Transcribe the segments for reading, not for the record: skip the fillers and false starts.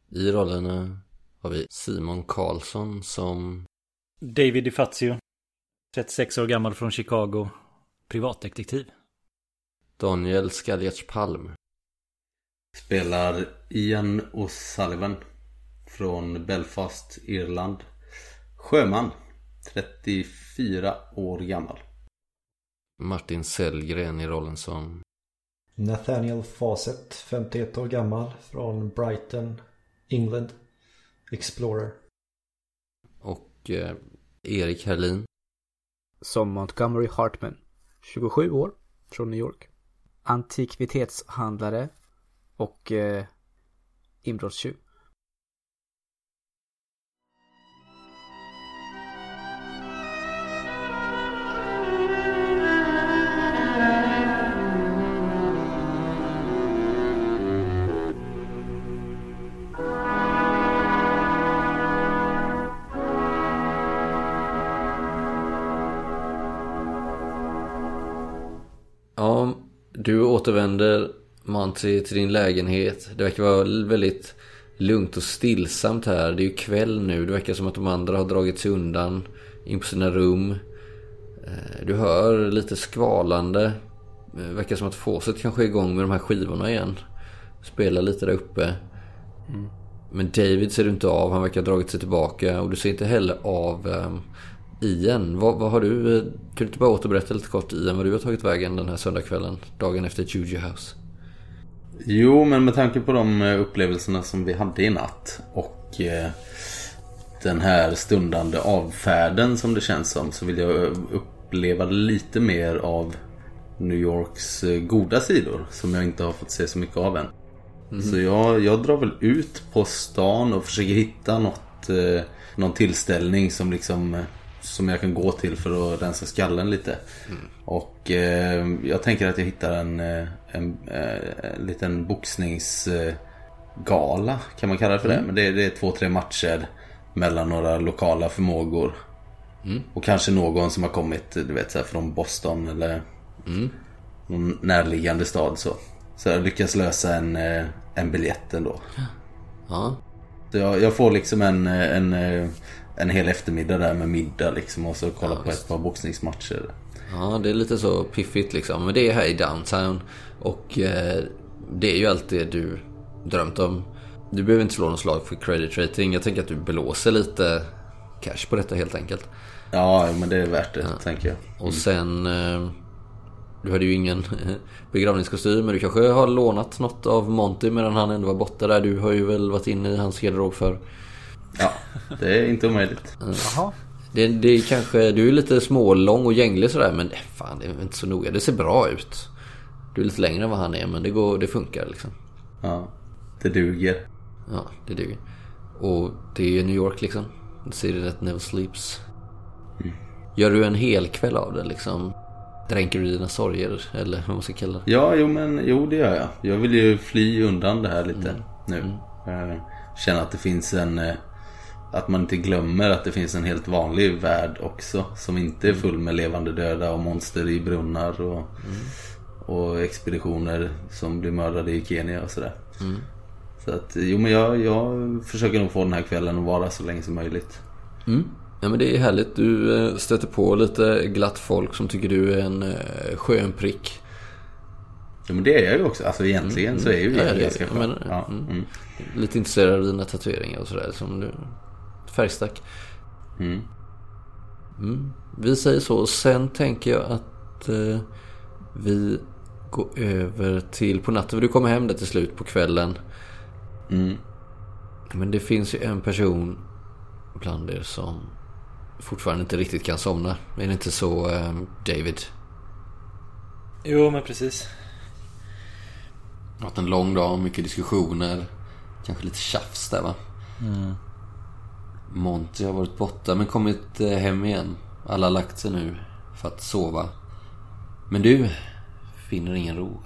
I rollerna har vi Simon Karlsson som David DiFazio, 36 år gammal från Chicago, privatdetektiv. Daniel Skaljerts Palm spelar Ian O'Sullivan från Belfast, Irland. Sjöman, 34 år gammal. Martin Sellgren i rollen som Nathaniel Fawcett, 51 år gammal från Brighton, England, Explorer. Och Erik Herlin som Montgomery Hartman, 27 år från New York, antikvitetshandlare och inbrottstjuv. Ja, du återvänder Monty till din lägenhet. Det verkar vara väldigt lugnt och stillsamt här. Det är ju kväll nu. Det verkar som att de andra har dragit sig undan in på sina rum. Du hör lite skvalande. Det verkar som att Fawcett kanske är igång med de här skivorna igen. Spelar lite där uppe. Men David ser du inte av. Han verkar ha dragit sig tillbaka. Och du ser inte heller av Ian. Vad har du? Kan du inte bara återberätta lite kort Ian vad du har tagit vägen den här söndagskvällen, dagen efter Juju House? Jo, men med tanke på de upplevelserna som vi hade i natt och den här stundande avfärden som det känns som, så vill jag uppleva lite mer av New Yorks goda sidor som jag inte har fått se så mycket av än. Så jag drar väl ut på stan och försöker hitta någon tillställning som liksom som jag kan gå till för att rensa skallen lite. Och jag tänker att jag hittar en liten boxningsgala, kan man kalla det för det. Men det är 2-3 matcher mellan några lokala förmågor. Och kanske någon som har kommit, du vet, så här, från Boston eller någon närliggande stad så jag lyckas lösa en biljett ändå. Ja. Så jag får liksom en hel eftermiddag där med middag liksom, och så kolla på ett par boxningsmatcher. Ja, det är lite så piffigt liksom. Men det är här i downtown. Och det är ju allt det du drömt om. Du behöver inte slå någon slag för credit rating. Jag tänker att du blåser lite cash på detta helt enkelt. Ja, men det är värt det, tänker jag. Och sen du hade ju ingen begravningskostym, men du kanske har lånat något av Monty medan han ändå var borta där. Du har ju väl varit inne i hans garderob för. Ja, det är inte omöjligt. Jaha. Det är kanske, du är lite smålång och gänglig sådär, men fan, det är inte så noga. Det ser bra ut. Du är lite längre än vad han är, men det funkar liksom. Ja, det duger. Ja, det duger. Och det är New York liksom. City that never sleeps. Gör du en hel kväll av det liksom? Dränker du dina sorger, eller vad man ska kalla det? Ja, jo, det gör jag. Jag vill ju fly undan det här lite nu. Känna att det finns att man inte glömmer att det finns en helt vanlig värld också, som inte är full med levande döda och monster i brunnar och expeditioner som blir mördade i Kenya och sådär. Så att, jo, men jag försöker nog få den här kvällen att vara så länge som möjligt. Ja, men det är härligt. Du stöter på lite glatt folk som tycker du är en skön prick. Ja, men det är jag ju också. Alltså egentligen så är ju jag ganska skön. Lite intresserad av dina tatueringar och sådär, som du färgstack. Vi säger så. Sen tänker jag att vi går över till på natten. Du kommer hem där till slut på kvällen. Men det finns ju en person bland er som fortfarande inte riktigt kan somna. Är det inte så, David? Jo, men precis. Det har varit en lång dag, mycket diskussioner, kanske lite tjafs där, va? Monty har varit borta men kommit hem igen. Alla har lagt sig nu för att sova. Men du finner ingen ro.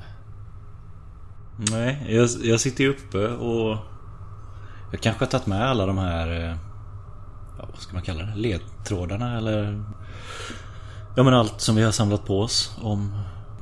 Nej, jag sitter ju uppe och jag kanske har tagit med alla de här, vad ska man kalla det, ledtrådarna eller ja, men allt som vi har samlat på oss om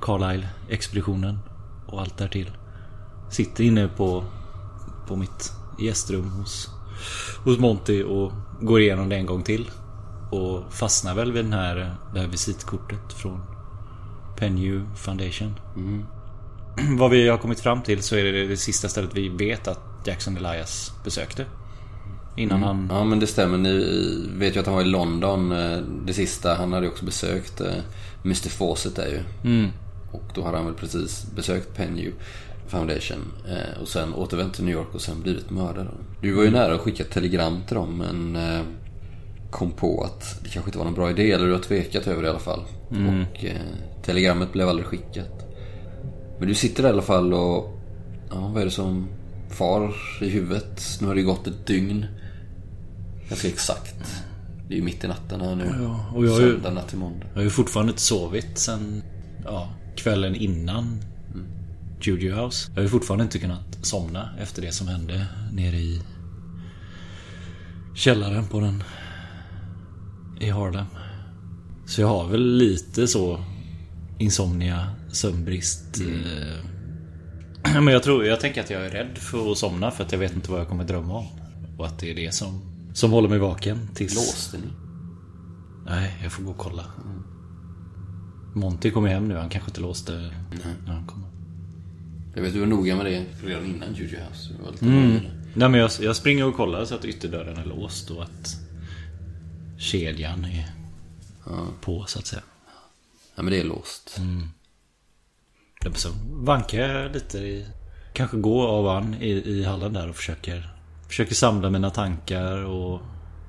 Carlisle-expeditionen och allt därtill. Sitter inne på mitt gästrum hos Monty och går igenom det en gång till. Och fastnar väl vid det här visitkortet från Penhew Foundation. Vad vi har kommit fram till så är det sista stället vi vet att Jackson Elias besökte. Innan han... Ja, men det stämmer. Ni vet ju att han var i London. Det sista, han hade ju också besökt Mr. Fawcett där ju. Och då hade han väl precis besökt Penhew Foundation och sen återvänt till New York och sen blivit mördad. Du var ju nära att skicka ett telegram till dem, men kom på att det kanske inte var någon bra idé, eller du har tvekat över det i alla fall. Och telegrammet blev aldrig skickat. Men du sitter i alla fall och vad är det som far i huvudet? Nu har det gått ett dygn. Ganska exakt. Det är ju mitt i natten här nu. Ja, och söndag natt till måndag. Jag har ju fortfarande inte sovit sen kvällen innan Juju House. Jag har ju fortfarande inte kunnat somna efter det som hände nere i källaren på den i Harlem. Så jag har väl lite så insomnia, sömnbrist. Men jag tänker att jag är rädd för att somna, för att jag vet inte vad jag kommer drömma om. Och att det är det som håller mig vaken tills... Låste ni? Nej, jag får gå och kolla. Monty kommer hem nu, han kanske inte låste när han kommer. Jag vet, du var noga med det redan innan Juju House. Det var lite Nej, men jag springer och kollar så att ytterdörren är låst och att kedjan är på, så att säga. Ja, men det är låst. Så vankar jag lite kanske gå av an i hallen där och försöker samla mina tankar och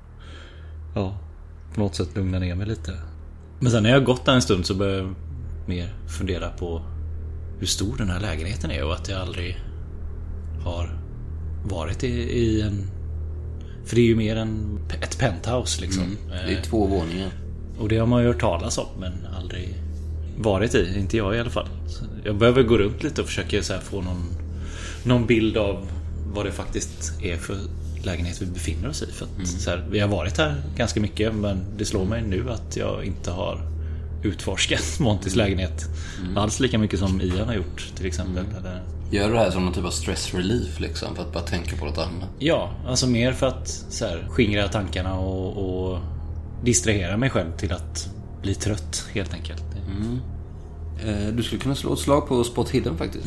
på något sätt lugna ner mig lite. Men sen när jag gått där en stund så börjar jag mer fundera på hur stor den här lägenheten är och att jag aldrig har varit i en... För det är ju mer än ett penthouse liksom. Det är 2 våningar. Och det har man ju hört talas om, men aldrig varit i. Inte jag i alla fall. Så jag behöver gå runt lite och försöka så här få någon bild av vad det faktiskt är för lägenhet vi befinner oss i. För att, så här, vi har varit här ganska mycket, men det slår mig nu att jag inte har utforskat Montys lägenhet alls lika mycket som Ian har gjort till exempel. Eller... Gör du det här som någon typ av stress relief liksom, för att bara tänka på något annat? Ja, alltså mer för att så här, skingra tankarna och distrahera mig själv till att bli trött helt enkelt. Du skulle kunna slå ett slag på Spot Hidden faktiskt.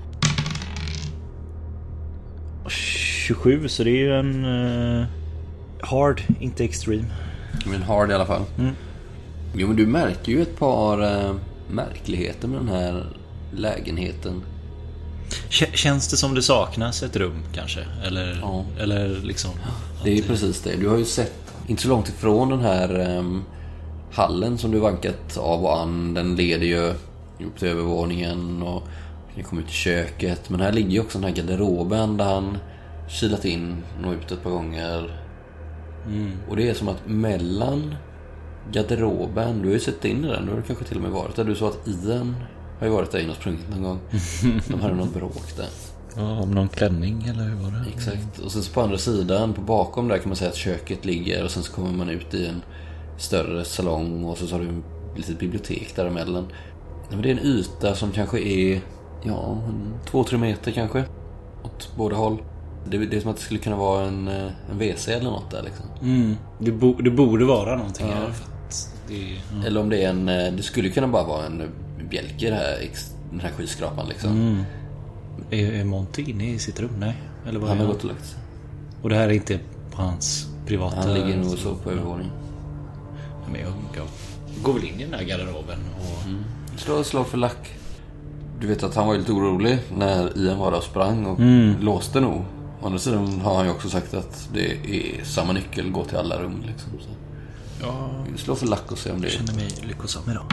27, så det är ju en hard, inte extreme. Men hard i alla fall. Jo, men du märker ju ett par märkligheter med den här lägenheten. Känns det som det saknas ett rum kanske? Eller liksom... Det är ju precis det. Du har ju sett, inte så långt ifrån den här hallen som du vankat av och an. Den leder ju upp till övervåningen och ni kommer ut i köket. Men här ligger ju också den här garderoben där han kilat in och ut ett par gånger. Och det är som att mellan garderoben, du har ju sett in i den, du har kanske till och med varit där. Du sa att Ian har ju varit där inne och sprungit någon gång. De hade någon bråk där. Ja, om någon klänning eller hur var det? Exakt. Och sen så på andra sidan, på bakom där kan man säga att köket ligger. Och sen så kommer man ut i en större salong. Och så har du ett litet bibliotek däremellan. Men det är en yta som kanske är 2-3 meter kanske åt båda håll. Det är som att det skulle kunna vara en WC eller något där liksom. Det borde vara någonting här för att eller om det är det skulle kunna bara vara en bjälke i den här skyskrapan liksom. Är Monty inne i sitt rum? Nej. Eller vad han har gått och lagt sig. Och det här är inte på hans privata... Han ligger nog så på övervåningen. Men jag går väl in i den här garderoben och... Slå för lack. Du vet att han var lite orolig när Ian var där och sprang och låste nog. Å andra sidan har han ju också sagt att det är samma nyckel, gå till alla rum liksom. Så. Ja. Slå för lack och se om det... Jag känner mig lyckosam idag.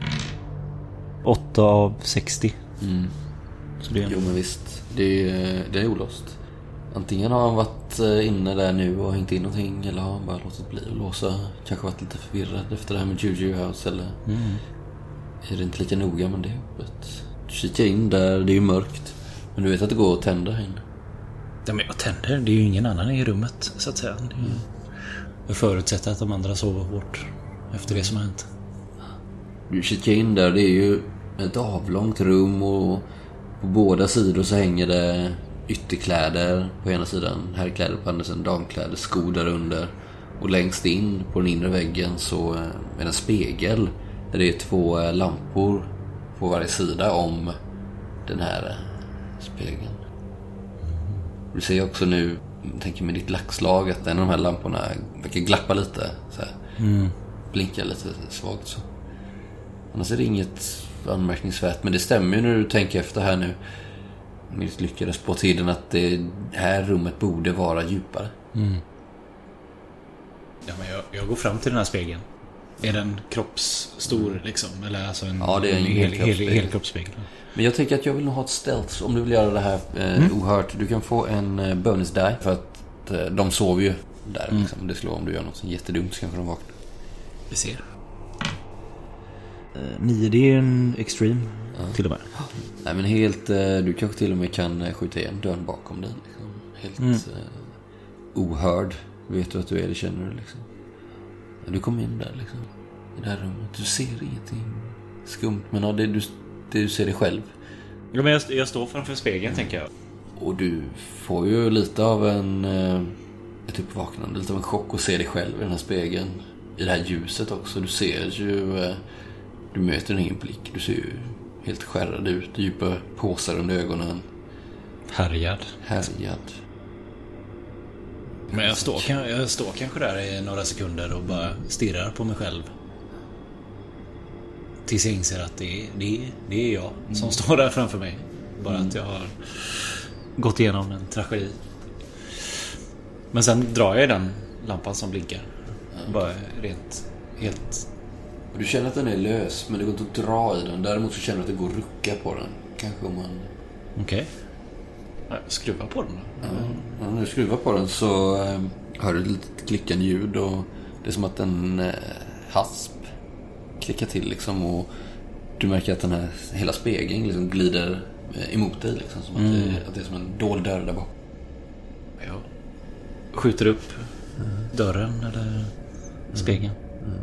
8 av 60. Så det är... Jo men visst, det är olåst. Antingen har han varit inne där nu och hängt in någonting, eller har han bara låtit bli att låsa. Kanske varit lite förvirrad efter det här med Juju House, eller är det inte lika noga, men det är öppet. Kika in där, det är ju mörkt. Men du vet att det går att tända här inne. Ja, men jag tänder, det är ju ingen annan i rummet så att säga. Jag förutsätter att de andra sover hårt efter det som har hänt. Du kikar in där, det är ju ett avlångt rum och på båda sidor så hänger det ytterkläder på ena sidan, herrkläder på andra sidan, damkläder, skor där under. Och längst in på den inre väggen så är en spegel där det är 2 lampor på varje sida om den här spegeln. Du ser också nu, tänker med ditt lackslag, att en av de här lamporna verkar glappa lite så här. Blinkar lite svagt så. Annars är det inget anmärkningsvärt, men det stämmer ju när du tänker efter här nu. Mitt lyckades på tiden att det här rummet borde vara djupare. Ja, men jag går fram till den här spegeln. Är den kroppsstor liksom? Eller alltså en, ja, det är en hel kroppsspegel. Men jag tänker att jag vill nog ha ett stealth om du vill göra det här ohört. Du kan få en bonus die för att de sover ju där liksom. Det slår om du gör något jättedumt så kanske de vaknar. Vi ser. 9, det är en extreme till och med. Nej, men helt, du kanske till och med kan skjuta igen dörren bakom dig liksom. Helt ohörd. Vet du att du är, det känner du liksom. Du kommer in där liksom, i det här rummet. Du ser ingenting skumt, men ja, du ser det själv. Ja, men jag står framför spegeln tänker jag. Och du får ju lite av ett uppvaknande, lite av en chock att se dig själv i den här spegeln. I det här ljuset också. Du ser ju, du möter ingen blick. Du ser ju helt skärrad ut, djupa påsar under ögonen. Härjad. Men jag står kanske där i några sekunder och bara stirrar på mig själv. Tills jag inser att det är jag som står där framför mig. Bara att jag har gått igenom en tragedi. Men sen drar jag i den lampan som blinkar. Bara rent helt. Du känner att den är lös, men det går inte att dra i den. Däremot så känner du att det går att rucka på den. Kanske om man... Okej. Skruva på den då. Ja, när du skruvar på den så hör du ett litet klickande ljud. Och det är som att en hasp klickar till liksom. Och du märker att den här hela spegeln liksom glider emot dig liksom. Som att det är som en dold dörr där bak. Jag skjuter upp dörren eller spegeln.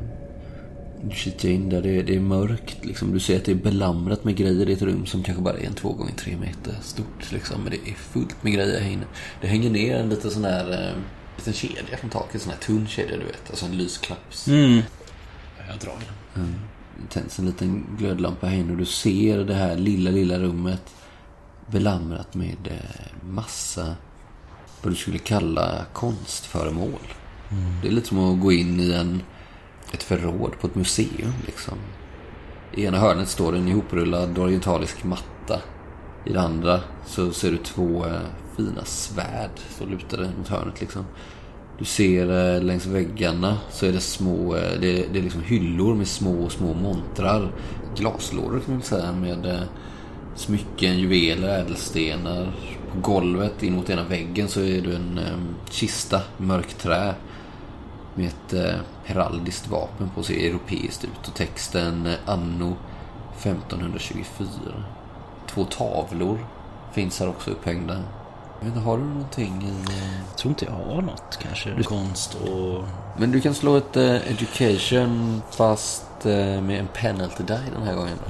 Du kikar in där, det är mörkt liksom. Du ser att det är belamrat med grejer i ett rum som kanske bara är 2 gånger 3 meter stort liksom. Men det är fullt med grejer här inne. Det hänger ner en liten sån här liten kedja från taket, sån här tunn kedja du vet, alltså en lysklapps. Jag drar den. Tänds en liten glödlampa här inne och du ser det här lilla rummet belamrat med massa vad du skulle kalla konstföremål. Det är lite som att gå in i ett förråd på ett museum liksom. I ena hörnet står en ihoprullad orientalisk matta. I det andra så ser du 2 fina svärd så lutade mot hörnet liksom. Du ser längs väggarna så är det små, det är liksom hyllor med små montrar, glaslådor kan man säga, med smycken, juveler, ädelstenar. På golvet in mot ena väggen så är det en kista, mörkträ med ett heraldiskt vapen på sig, europeiskt ut, och texten anno 1524. 2 tavlor finns här också upphängda. Jag vet inte, har du någonting i... Jag tror inte jag har något kanske. Konst och... Men du kan slå ett education fast med en penalty die den här gången.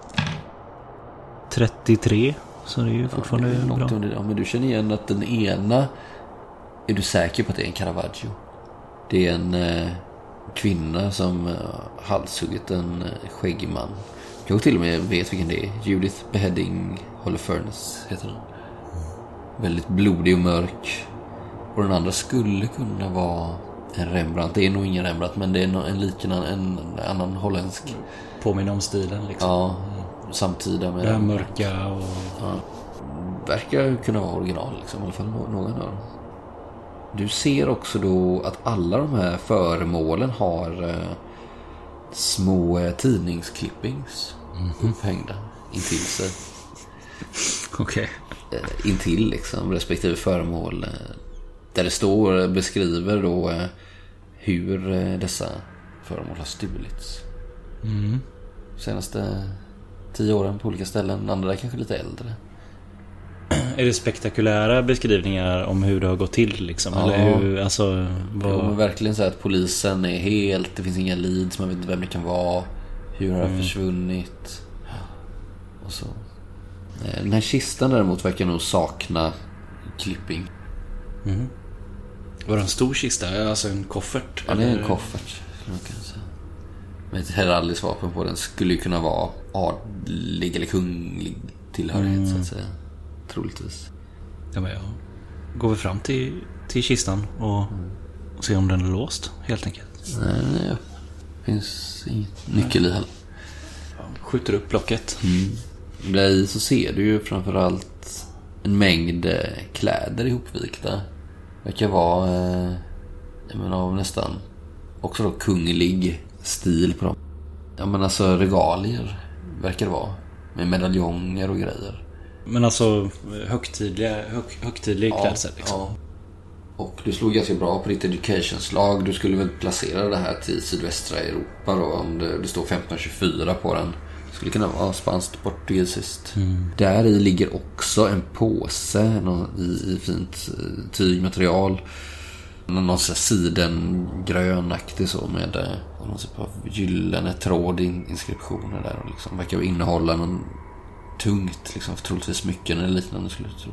33, så det är ju fortfarande det är bra. Under, ja, men du känner igen att den ena, är du säker på att det är en Caravaggio? Det är en kvinna som halshuggit en skäggig man. Jag till och med vet vilken det är. Judith Beheading Holofernes heter den. Väldigt blodig och mörk. Och den andra skulle kunna vara en Rembrandt. Det är nog ingen Rembrandt, men det är en annan holländsk. Påminner om stilen liksom. Ja, samtida med det här mörka och... Ja, verkar kunna vara original liksom, i alla fall någon av dem. Du ser också då att alla de här föremålen har små tidningsklippings upphängda intill sig. Okej. Intill liksom respektive föremål där det står, beskriver då hur dessa föremål har stulits. Senaste 10 åren på olika ställen, andra kanske lite äldre. Är det spektakulära beskrivningar om hur det har gått till liksom? Ja. Eller hur, alltså, vad... Ja, verkligen så att polisen är helt, det finns inga leads, man vet inte vem det kan vara, hur har det försvunnit och så. Den här kistan däremot verkar nog sakna klipping. Var det en stor kista? Alltså en koffert? Ja, det är en koffert, skulle man kunna säga. Med ett heraldiskt vapen på den skulle ju kunna vara adlig eller kunglig tillhörighet, så att säga. Troligtvis. Ja, men går vi fram till kistan och ser om den är låst, helt enkelt. Nej, finns ingen nyckel i heller. Skjuter upp locket. Där i så ser du ju framförallt en mängd kläder ihopvikta. Verkar vara av nästan också då kunglig stil på dem. Ja, men alltså regalier verkar det vara. Med medaljonger och grejer. Men alltså högtidlig klädsel liksom. Ja. Och du slog ganska bra på ditt education-slag. Du skulle väl placera det här till sydvästra Europa då, om det står 1524 på den. Det skulle kunna vara spanskt, portugisiskt. Där i ligger också en påse i fint tygmaterial. Någon sån sidengrönaktig så med någon sån gyllene tråd inskriptioner där. Och liksom verkar innehålla någon tungt, liksom, troligtvis smycken eller liknande skulle jag tro.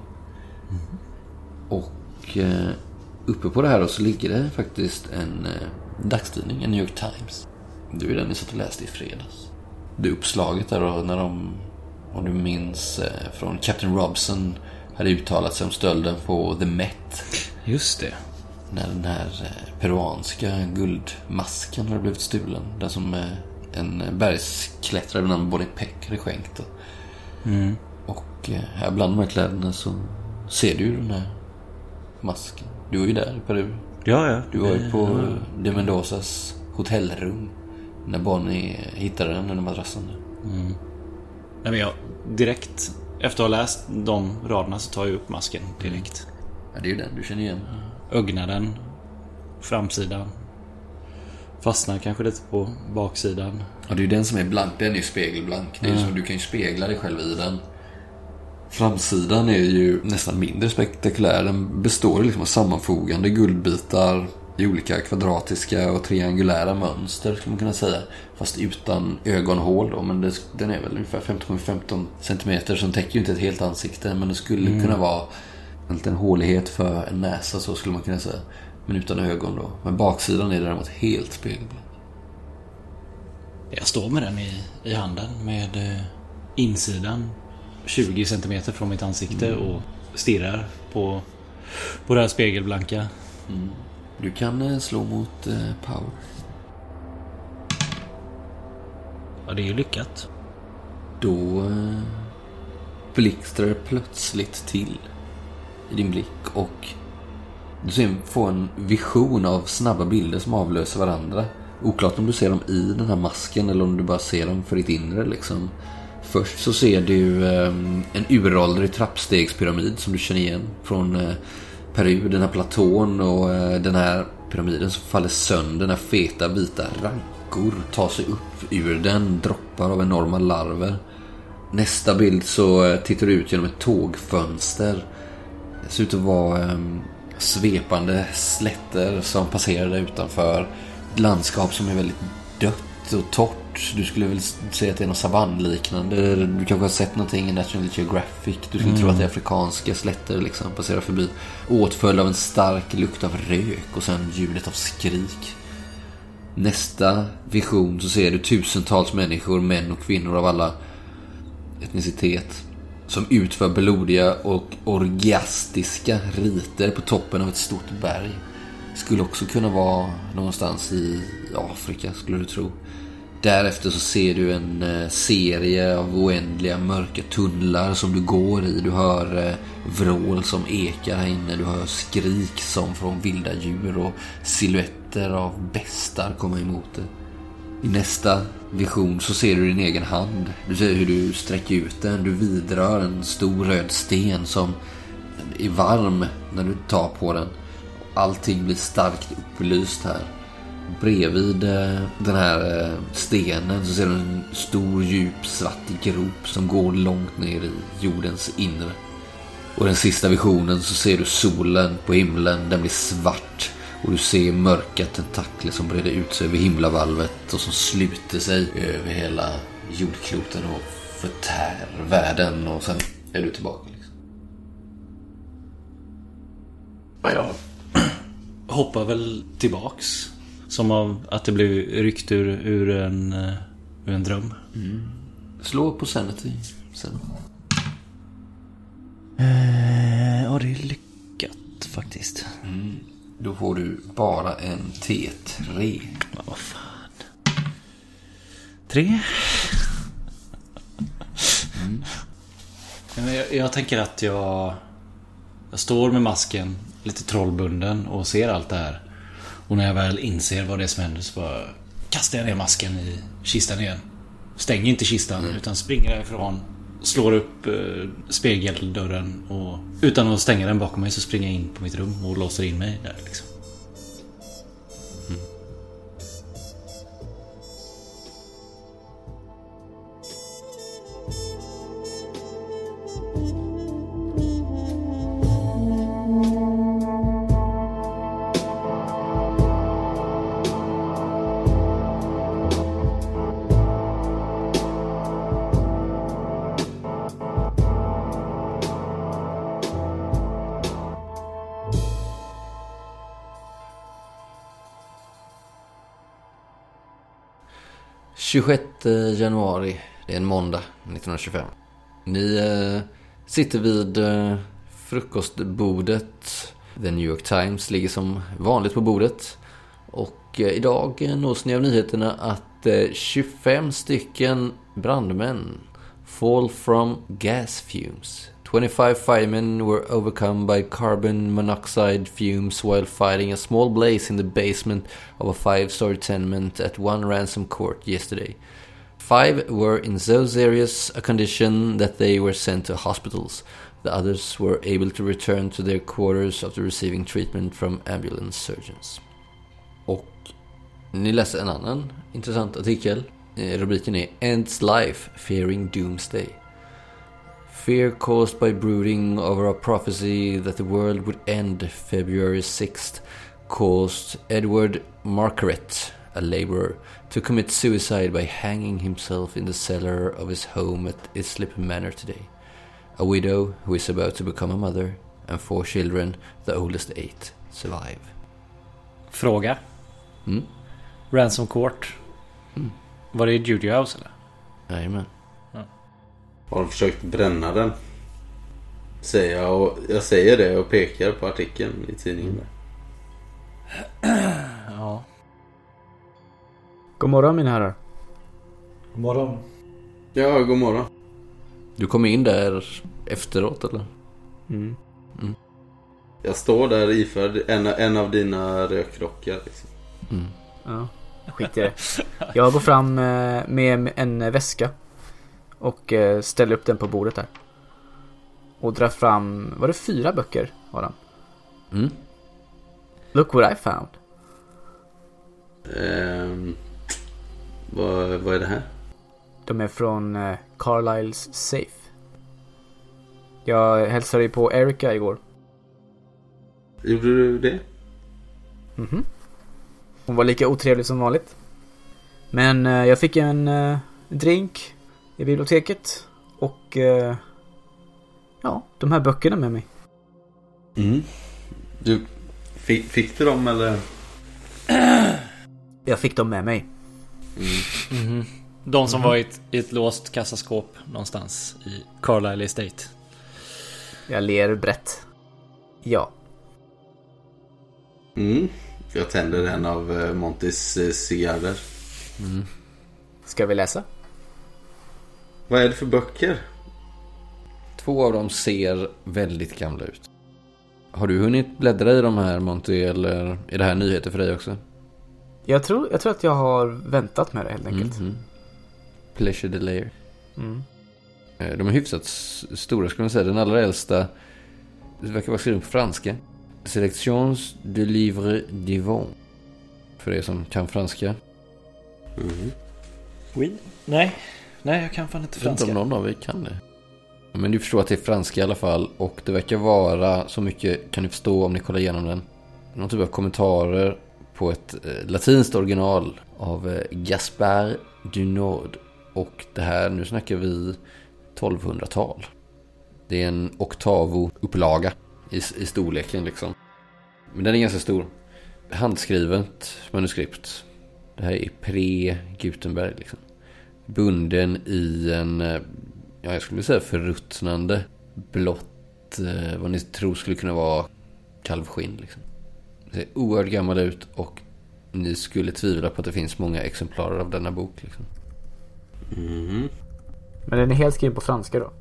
Och uppe på det här då så ligger det faktiskt en dagstidning, en New York Times. Det är den ni satt och läste i fredags. Det uppslaget där då, när de, om du minns, från Captain Robson hade uttalat sig om stölden på The Met. Just det. När den här peruanska guldmasken hade blivit stulen. Den som en bergsklättrare vid namn Bonnie Peck hade skänkt. Och här bland de här kläderna så ser du ju den här masken. Du var ju där i Peru. Ja. Du var ju på de Mendozas hotellrum när Bonnie hittade den under madrassen. Nej, men jag direkt efter att ha läst de raderna så tar jag upp masken direkt. Ja, det är ju den du känner igen. Ögnar den, framsidan, fastnar kanske lite på baksidan. Ja, det är ju den som är blank. Den är ju spegelblank. Det är ju som du kan ju spegla dig själv i den. Framsidan är ju nästan mindre spektakulär. Den består liksom av sammanfogande guldbitar i olika kvadratiska och triangulära mönster, skulle man kunna säga. Fast utan ögonhål då. Men den är väl ungefär 15x15 centimeter, som täcker ju inte ett helt ansikte. Men det skulle kunna vara en liten hålighet för en näsa, så skulle man kunna säga. Men utan ögon då. Men baksidan är däremot helt spegelblank. Jag står med den i handen med insidan 20 centimeter från mitt ansikte och stirrar på det här spegelblanka. Du kan slå mot power. Ja, det är ju lyckat. Då blixtrar det plötsligt till i din blick och du får en vision av snabba bilder som avlöser varandra. Oklart om du ser dem i den här masken eller om du bara ser dem för ditt inre liksom. Först så ser du en uråldrig trappstegspyramid som du känner igen från Peru, den här platån, och den här pyramiden som faller sönder, den här feta vita rankor tar sig upp ur den, droppar av enorma larver. Nästa bild så tittar du ut genom ett tågfönster. Det ser ut att vara svepande slätter som passerar där utanför. Ett landskap som är väldigt dött och torrt. Du skulle väl säga att det är något savannliknande. Du kanske har sett någonting i National Geographic. Du skulle tro att det är afrikanska slätter liksom passerar förbi. Åtföljd av en stark lukt av rök och sen ljudet av skrik. Nästa vision så ser du tusentals människor, män och kvinnor av alla etnicitet, som utför blodiga och orgiastiska riter på toppen av ett stort berg. Skulle också kunna vara någonstans i Afrika, skulle du tro. Därefter så ser du en serie av oändliga mörka tunnlar som du går i. Du hör vrål som ekar här inne. Du hör skrik som från vilda djur och silhuetter av bestar komma emot dig. I nästa vision så ser du din egen hand. Du ser hur du sträcker ut den. Du vidrör en stor röd sten som är varm när du tar på den. Allting blir starkt upplyst här. Bredvid den här stenen så ser du en stor djup svart grop som går långt ner i jordens inre. Och den sista visionen så ser du solen på himlen. Den blir svart. Och du ser mörka tentakler som breder ut sig över himlavalvet och som sluter sig över hela jordkloten och förtär världen. Och sen är du tillbaka liksom. Jag hoppar väl tillbaks. Som av att det blev ryckt ur en dröm. Slå på sanity sen. Ja, det är lyckat faktiskt. Då får du bara en T3. Vad fan. 3. Jag tänker att jag står med masken lite trollbunden och ser allt det här. Och när jag väl inser vad det är som händer så bara kastar jag ner masken i kistan igen. Stänger inte kistan utan springer därifrån. Slår upp spegeldörren och utan att stänga den bakom mig så springer jag in på mitt rum och låser in mig där liksom. 26 januari, det är en måndag 1925. Ni sitter vid frukostbordet. The New York Times ligger som vanligt på bordet. Och idag nås ni av nyheterna att 25 stycken brandmän fall from gas fumes. 25 firemen were overcome by carbon monoxide fumes while fighting a small blaze in the basement of a 5-story tenement at one Ransom Court yesterday. 5 were in so serious a condition that they were sent to hospitals. The others were able to return to their quarters after receiving treatment from ambulance surgeons. Och ni läser en annan intressant artikel. Rubriken är Ends Life Fearing Doomsday. Fear caused by brooding over a prophecy that the world would end February 6th caused Edward Margaret, a laborer, to commit suicide by hanging himself in the cellar of his home at Islip Manor today. A widow who is about to become a mother, and 4 children, the oldest 8, survive. Fråga. Ransom Court. Var det i Judy House eller? Jajamän. Har de försökt bränna den? Säger jag, och jag säger det och pekar på artikeln i tidningen där. Ja. God morgon mina herrar. God morgon. Ja, god morgon. Du kom in där efteråt eller? Jag står där iförd en av dina rökrockar liksom. Ja, skit i det. Jag går fram med en väska och ställer upp den på bordet där. Och drar fram, var det 4 böcker har han? Look what I found. Vad är det här? De är från Carlyle's Safe. Jag hälsade ju på Erica igår. Gjorde du det? Hon var lika otrevlig som vanligt. Men jag fick en drink i biblioteket. Och ja, de här böckerna med mig. Du fick du dem eller? Jag fick dem med mig. De som var i ett låst kassaskåp någonstans i Carlisle Estate. Jag ler brett. Ja. Jag tänder en av Montys cigarrer. Ska vi läsa? Vad är det för böcker? 2 av dem ser väldigt gamla ut. Har du hunnit bläddra i de här, Monty, eller är det här nyheter för dig också? Jag tror att jag har väntat med det helt enkelt. Pleasure Delay. De är hyfsat stora skulle man säga. Den allra äldsta, det verkar vara skriven på franska. Sélections de livres divins. För er som kan franska. Oui. Nej, jag kan fan inte franska. Jag vet inte om någon av er kan det. Men du förstår att det är franska i alla fall. Och det verkar vara, så mycket kan ni förstå om ni kollar igenom den, någon typ av kommentarer på ett latinskt original av Gaspard du Nord. Och det här, nu snackar vi 1200-tal. Det är en oktavo-upplaga i storleken liksom. Men den är ganska stor. Handskrivet manuskript. Det här är pre-Gutenberg liksom. Bunden i en, ja, jag skulle säga förruttnande blått, vad ni tror skulle kunna vara kalvskinn liksom. Det ser oerhört gammal ut och ni skulle tvivla på att det finns många exemplarer av denna bok liksom. Mm. Men den är helt skriven på franska då?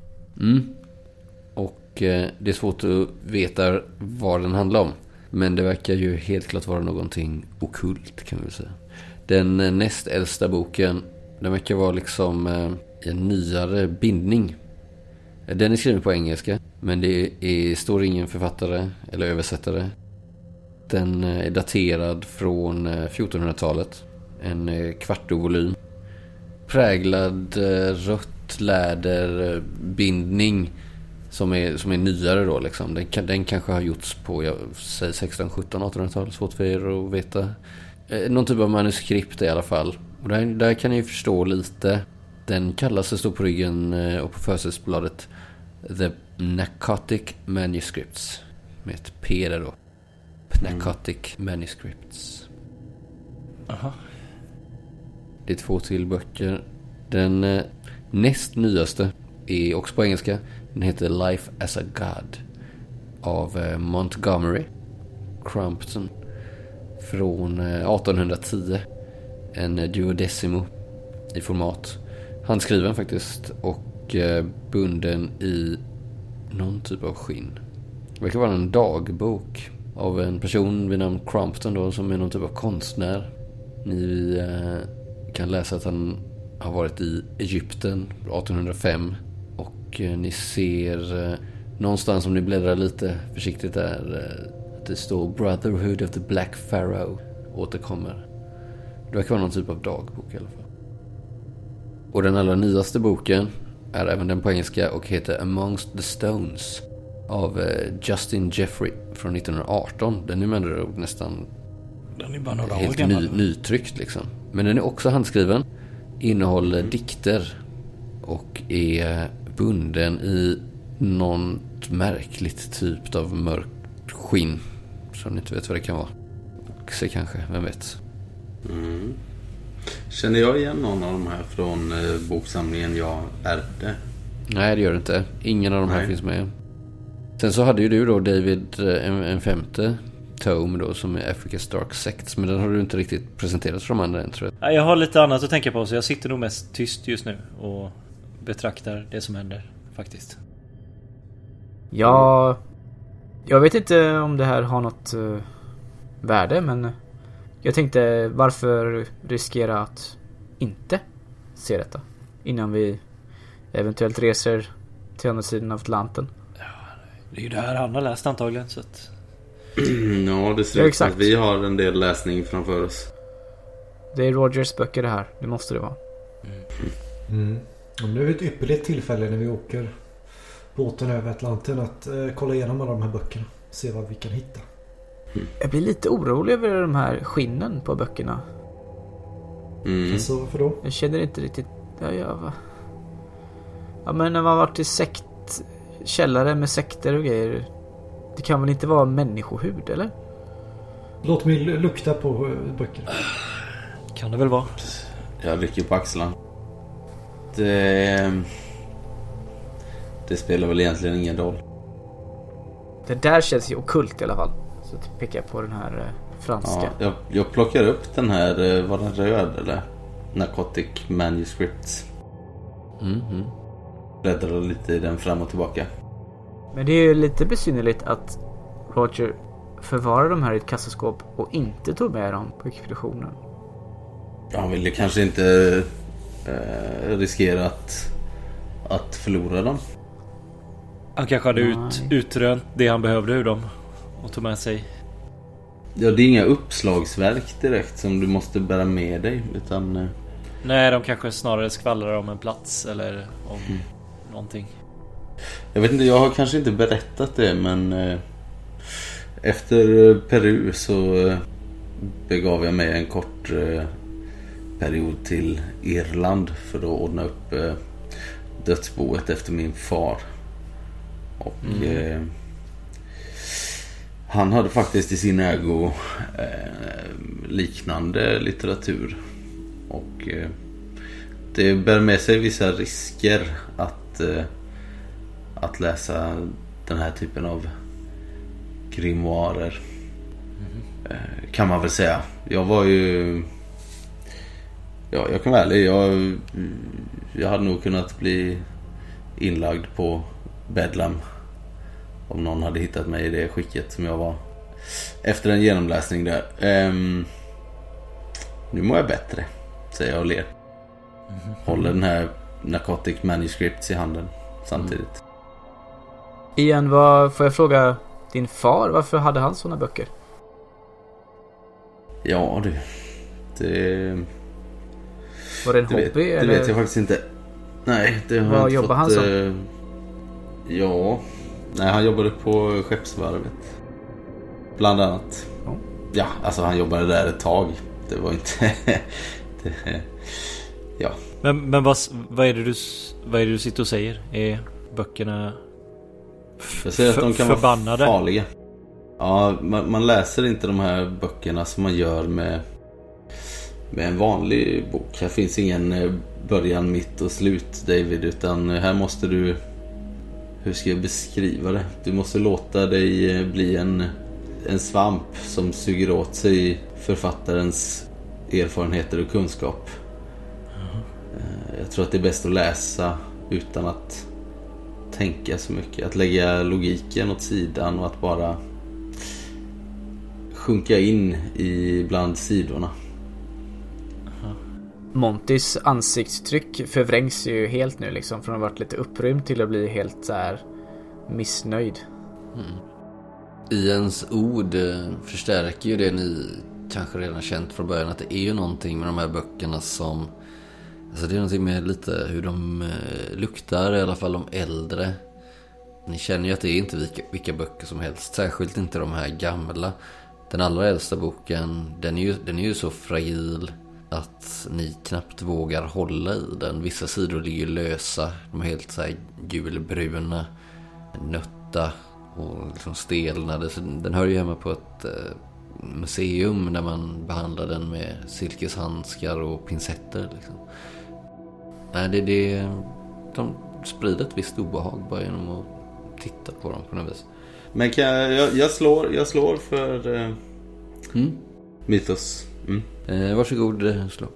Och det är svårt att veta vad den handlar om. Men det verkar ju helt klart vara någonting ockult kan vi säga. Den näst äldsta boken, den verkar vara liksom en nyare bindning. Den är skriven på engelska, men det står ingen författare eller översättare. Den är daterad från 1400-talet. En kvartovolym. Präglad rött läderbindning som är nyare då liksom. Den kanske har gjorts på 16, 17, 1800-tal. Svårt för er att veta. Någon typ av manuskript i alla fall. Och där kan ni ju förstå lite. Den kallas, det står på ryggen och på försättsbladet, The Pnakotic Manuscripts. Med ett P där då. Pnakotic Manuscripts. Aha. Det är 2 till böcker. Den näst nyaste är också på engelska. Den heter Life as a God av Montgomery Crampton från 1810. En duodecimo i format. Handskriven faktiskt och bunden i någon typ av skinn. Det verkar vara en dagbok av en person vid namn Crampton då, som är någon typ av konstnär. Ni kan läsa att han har varit i Egypten 1805 och ni ser någonstans, om ni bläddrar lite försiktigt där, att det står Brotherhood of the Black Pharaoh återkommer. Det verkar vara någon typ av dagbok i alla fall. Och den allra nyaste boken är även den på engelska och heter Amongst the Stones av Justin Jeffrey från 1918. Den är med andra ord nästan Den är bara några år helt gammal. nytryckt liksom. Men den är också handskriven, innehåller dikter och är bunden i något märkligt typ av mörkt skinn som ni inte vet vad det kan vara. Se kanske, vem vet. Känner jag igen någon av de här från boksamlingen jag ärvde? Nej, det gör det inte. Ingen av de här finns med. Sen så hade ju du då, David, en femte tome då, som är Africa's Dark Sects. Men den har du inte riktigt presenterat för de andra än, tror jag. Jag har lite annat att tänka på, så jag sitter nog mest tyst just nu och betraktar det som händer faktiskt. Ja, jag vet inte om det här har något värde, men jag tänkte, varför riskera att inte se detta innan vi eventuellt reser till andra sidan av Atlanten? Det är ju det här han har läst antagligen, så att... Ja, det ser ut som att vi har en del läsning framför oss. Det är Rogers böcker det här, det måste det vara. Och nu är det ett ypperligt tillfälle när vi åker båten över Atlanten att kolla igenom alla de här böckerna. Se vad vi kan hitta. Jag blir lite orolig över de här skinnen på böckerna. Så varför då? Jag känner inte riktigt... Ja, men när man varit i källare med sekter och grejer, det kan väl inte vara människohud, eller? Låt mig lukta på böckerna. Kan det väl vara. Jag rycker på axlarna. Det spelar väl egentligen ingen roll. Det där känns ju ockult i alla fall. Så att pekar på den här franska. Ja, jag plockar upp den här, var den röd eller? Narcotic Manuscripts. Bläddrar lite i den fram och tillbaka. Men det är ju lite besynnerligt att Roger förvarar de här i ett kassaskåp och inte tog med dem på expeditionen. Han ville kanske inte riskera att förlora dem. Han kanske hade utrönt det han behövde ur dem och tog med sig. Ja, det är inga uppslagsverk direkt som du måste bära med dig, utan... Nej, de kanske snarare skvallrar om en plats eller om någonting. Jag vet inte, jag har kanske inte berättat det, men efter Peru så begav jag mig en kort period till Irland för att ordna upp dödsboet efter min far. Och Han hade faktiskt i sin ägo liknande litteratur. Och det bär med sig vissa risker att läsa den här typen av grimoarer. Kan man väl säga. Jag var ju... Ja, jag kan vara ärlig. Jag hade nog kunnat bli inlagd på Bedlam om någon hade hittat mig i det skicket som jag var efter en genomläsning där. Nu mår jag bättre, säger jag och ler. Håller den här Narcotic Manuscripts i handen samtidigt. Ian, får jag fråga din far, varför hade han såna böcker? Ja du, det... Var det en hobby? Det vet jag faktiskt inte. Nej, det har vad jobbar han som? Ja, nej, han jobbade på Skeppsvarvet. Bland annat. Ja, alltså han jobbade där ett tag. Det var inte... ja. Men vad är det du sitter och säger? Är böckerna jag säger att de kan förbannade? Vara farliga. Ja, man läser inte de här böckerna som man gör med en vanlig bok. Här finns ingen början, mitt och slut, David, utan här måste du... Hur ska jag beskriva det? Du måste låta dig bli en svamp som suger åt sig författarens erfarenheter och kunskap. Jag tror att det är bäst att läsa utan att tänka så mycket. Att lägga logiken åt sidan och att bara sjunka in bland sidorna. Montys ansiktstryck förvrängs ju helt nu liksom, från att ha varit lite upprymd till att bli helt så här missnöjd. Ians ord förstärker ju det ni kanske redan känt från början, att det är ju någonting med de här böckerna som, alltså det är någonting med lite hur de luktar, i alla fall de äldre. Ni känner ju att det är inte vilka böcker som helst, särskilt inte de här gamla. Den allra äldsta boken, den är ju så fragil att ni knappt vågar hålla i den. Vissa sidor ligger lösa, de är helt så här gulbruna, nötta och liksom stelnade. Så den hör ju hemma på ett museum där man behandlar den med silkeshandskar och pincetter liksom. Nej, de sprider ett visst obehag bara genom att titta på dem på något vis. Men jag slår för Mythos. Varsågod, slå.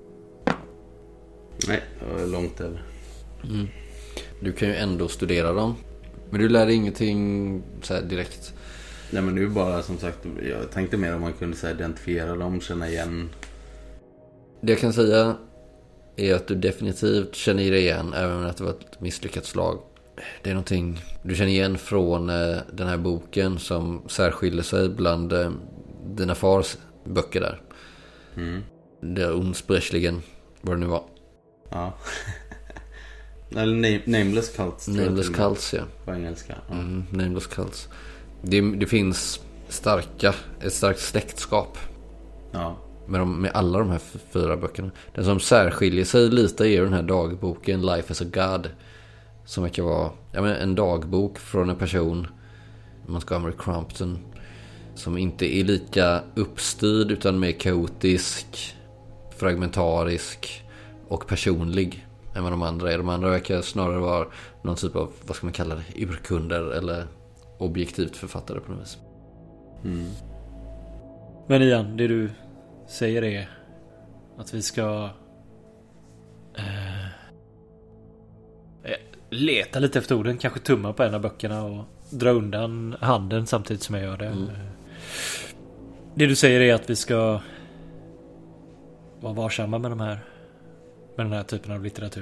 Nej, jag är långt över. Du kan ju ändå studera dem, men du lär dig ingenting så här direkt. Nej, men nu bara som sagt, jag tänkte mer om man kunde så här identifiera dem, känna igen. Det jag kan säga är att du definitivt känner igen, även att det var ett misslyckat slag. Det är någonting du känner igen från den här boken som särskiljer sig bland dina fars böcker där. Det är Unsprechligen, vad det nu var. Ja. Eller Nameless Cults. Nameless Cults, ja. På engelska. Ja. Nameless Cults. Det finns ett starkt släktskap. Ja. Med alla de här 4 böckerna. Den som särskiljer sig lite är den här dagboken Life as a God. Som verkar vara en dagbok från en person, Montgomery Crampton, som inte är lika uppstyrd utan mer kaotisk, fragmentarisk och personlig än vad de andra är. De andra verkar snarare vara någon typ av, vad ska man kalla det, urkunder eller objektivt författare på något vis. Men Ian, det du säger är att vi ska leta lite efter orden, kanske tumma på en av böckerna och dra undan handen samtidigt som jag gör det. Det du säger är att vi ska vara varsamma med den här typen av litteratur.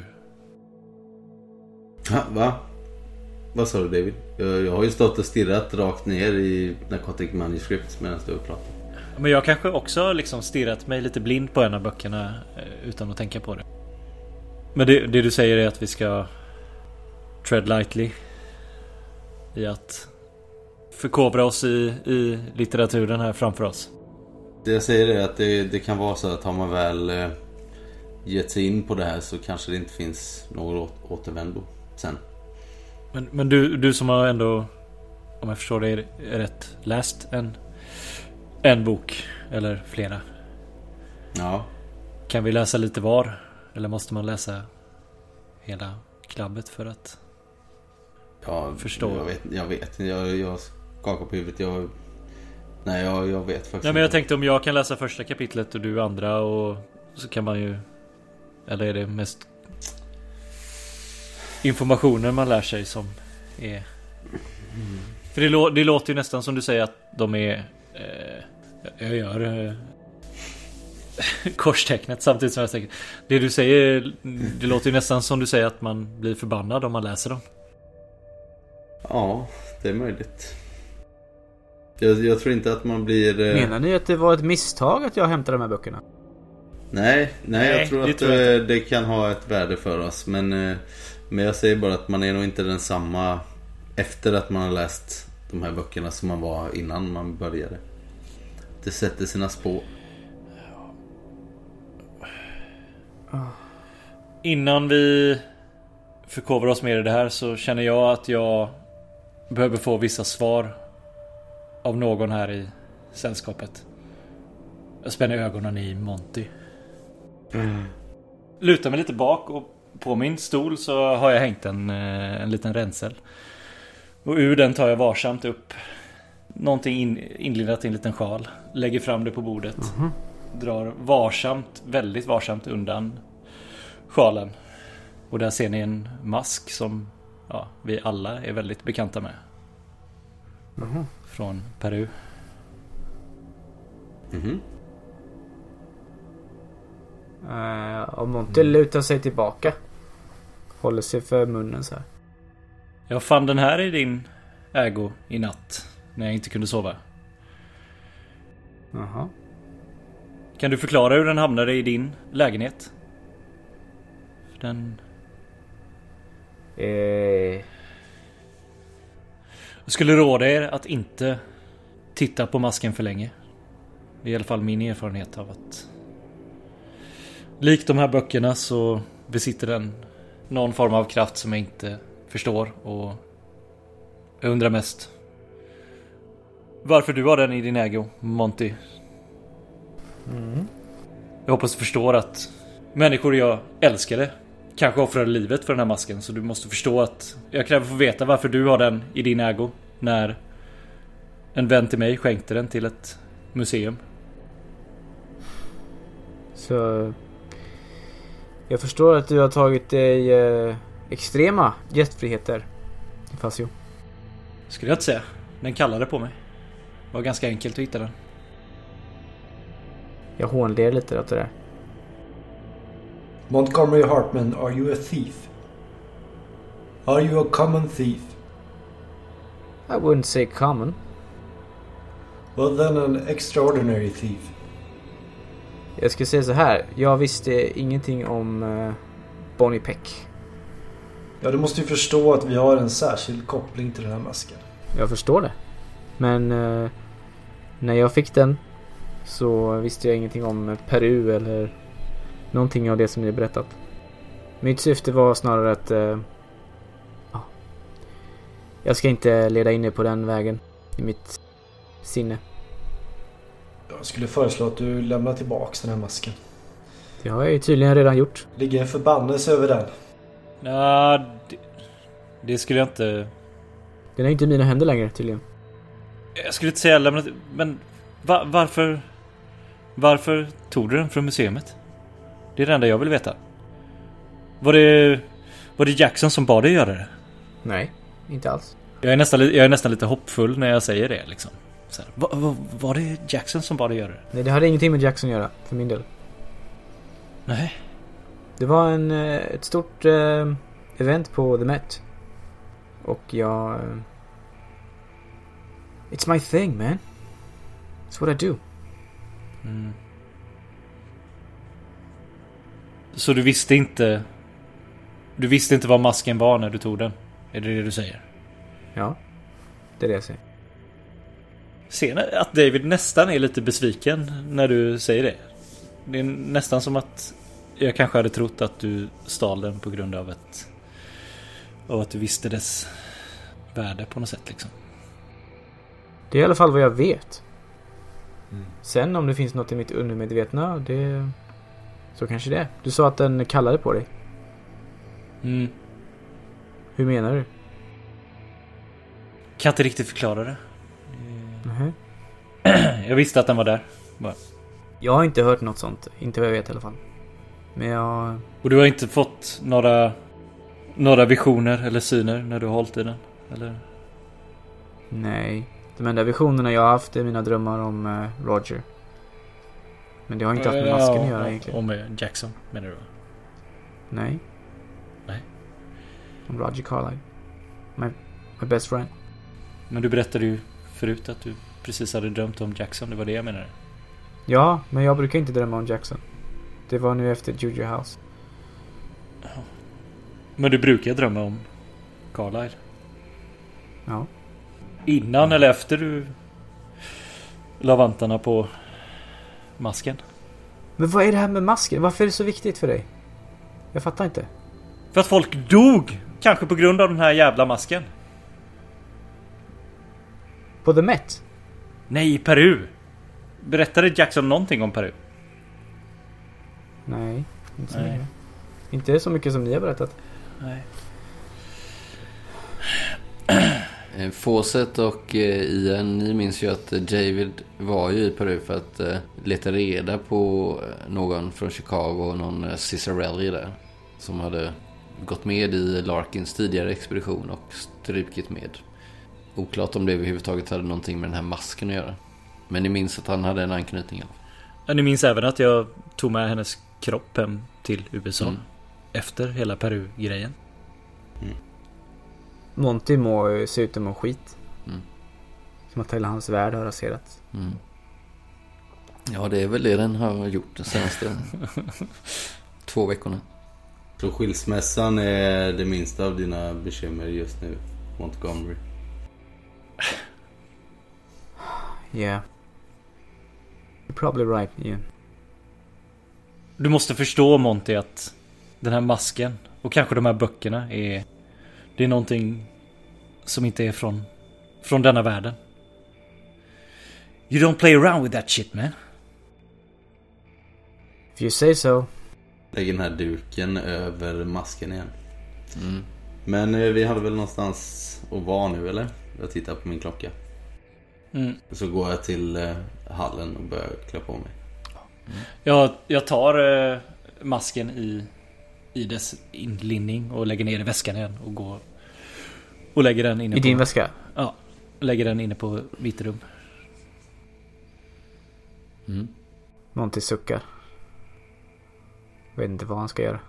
Va? Vad sa du, David? Jag har ju stått och stirrat rakt ner i Narcotic Manuscripts medan du har pratat. Men jag kanske också liksom stirrat mig lite blind på en av böckerna utan att tänka på det. Men det du säger är att vi ska tread lightly i att förkovra oss i litteraturen här framför oss. Det jag säger är att det kan vara så att har man väl gett sig in på det här så kanske det inte finns någon återvändo sen. Men du som har ändå om jag förstår det rätt, läst en bok eller flera. Ja. Kan vi läsa lite var? Eller måste man läsa hela klabbet för att förstå? Jag vet. Jag skakar på huvudet. Jag vet faktiskt Nej, men jag tänkte om jag kan läsa första kapitlet och du andra, och så kan man ju... Eller är det mest informationen man lär sig som är... För det låter ju nästan som du säger att de är... jag gör... korstecknet samtidigt som jag tänker. Det du säger, det låter ju nästan som du säger att man blir förbannad om man läser dem. Ja, det är möjligt. Jag tror inte att man blir... Menar ni att det var ett misstag att jag hämtade de här böckerna? Nej, jag tror att det kan ha ett värde för oss. Men jag säger bara att man är nog inte densamma efter att man har läst de här böckerna som man var innan man började. Det sätter sina spår. Innan vi förkovrar oss mer i det här så känner jag att jag behöver få vissa svar av någon här i sällskapet. Jag spänner ögonen i Monty. Lutar mig lite bak, och på min stol så har jag hängt en liten ränsel. Och ur den tar jag varsamt upp någonting inlindat i en liten sjal. Lägger fram det på bordet. Drar väldigt varsamt undan sjalen. Och där ser ni en mask som vi alla är väldigt bekanta med. Från Peru. Och Monty lutar sig tillbaka. Håller sig för munnen så här. Jag fann den här i din ägo i natt när jag inte kunde sova. Jaha. Kan du förklara hur den hamnade i din lägenhet? Den... Jag skulle råda er att inte titta på masken för länge. Det är i alla fall min erfarenhet av att likt de här böckerna så besitter den någon form av kraft som jag inte förstår, och jag undrar mest varför du har den i din ägo, Monty. Jag hoppas du förstår att människor jag älskade kanske offrade livet för den här masken, så du måste förstå att jag kräver få veta varför du har den i din ägo när en vän till mig skänkte den till ett museum. Så jag förstår att du har tagit dig extrema gästfriheter, Fasio. Skulle jag inte säga. Den kallade på mig. Det var ganska enkelt att hitta den. Jag hånler lite åt det där. Montgomery Hartman, are you a thief? Are you a common thief? I wouldn't say common. Well then an extraordinary thief. Jag ska säga så här. Jag visste ingenting om Bonnie Peck. Ja, du måste ju förstå att vi har en särskild koppling till den här masken. Jag förstår det. Men när jag fick den så visste jag ingenting om Peru eller någonting av det som ni berättat. Mitt syfte var snarare att jag ska inte leda in er på den vägen i mitt sinne. Jag skulle föreslå att du lämnar tillbaks den här masken. Det har jag ju tydligen redan gjort. Ligger en förbannelse över den? Ja, det skulle jag inte... Den är inte i mina händer längre tydligen. Jag skulle inte säga lämna... Men varför tog du den från museet? Det är det enda jag vill veta. Var det Jackson som bad dig göra det? Nej, inte alls. Jag är nästan lite hoppfull när jag säger det liksom. Så här, var det Jackson som bad dig göra det? Nej, det hade ingenting med Jackson att göra för min del. Nej. Det var ett stort event på The Met. Och jag... It's my thing, man. It's what I do. Så du visste inte vad masken var när du tog den? Är det du säger? Ja, det är det jag säger. Ser att David nästan är lite besviken när du säger det. Det är nästan som att jag kanske hade trott att du stal den på grund av att du visste dess värde på något sätt liksom. Det är i alla fall vad jag vet. Sen om det finns något i mitt undermedvetna, det... Så kanske det är. Du sa att den kallade på dig. Hur menar du? Kan inte riktigt förklara det. Mhm. Jag visste att den var där. Bara. Jag har inte hört något sånt. Inte vad jag vet i alla fall. Men jag... Och du har inte fått några visioner eller syner när du har hållit i den? Eller? Nej. De enda visionerna jag har haft är mina drömmar om Roger. Men det har inte haft med masken att göra egentligen. Om Jackson, menar du? Nej. Nej. Om Roger Carlyle. My best friend. Men du berättade ju förut att du precis hade drömt om Jackson. Det var det jag menade. Ja, men jag brukar inte drömma om Jackson. Det var nu efter Juju House. Men du brukar drömma om Carlyle? Ja. Innan eller efter du la vantarna på masken? Men vad är det här med masken? Varför är det så viktigt för dig? Jag fattar inte. För att folk dog! Kanske på grund av den här jävla masken. På The Met? Nej, i Peru. Berättade Jackson någonting om Peru? Nej, inte så Nej. mycket. Inte så mycket som ni har berättat. Nej. Fawcett och Ian, ni minns ju att David var ju i Peru för att leta reda på någon från Chicago, någon Cicerelli där, som hade gått med i Larkins tidigare expedition och strukit med. Oklart om det överhuvudtaget hade någonting med den här masken att göra. Men ni minns att han hade en anknytning. Ja, ni minns även att jag tog med hennes kropp hem till USA efter hela Peru-grejen. Monty må se ut som en skit. Som att hela hans värld har raserats. Ja, det är väl det den har gjort de senaste 2 veckorna. Så skilsmässan är det minsta av dina bekymmer just nu, Montgomery? Yeah. You're probably right, Ian. Du måste förstå, Monty, att den här masken och kanske de här böckerna det är någonting som inte är från denna världen. You don't play around with that shit, man. If you say so. Lägg den här duken över masken igen. Men vi hade väl någonstans att vara nu, eller? Jag tittar på min klocka. Så går jag till hallen och börjar klä på mig. Jag tar masken i dess inlinning och lägger ner i väskan igen och går och lägger den inne I din väska? Ja, lägger den inne på mitt rum. Monty suckar. Vet inte vad han ska göra.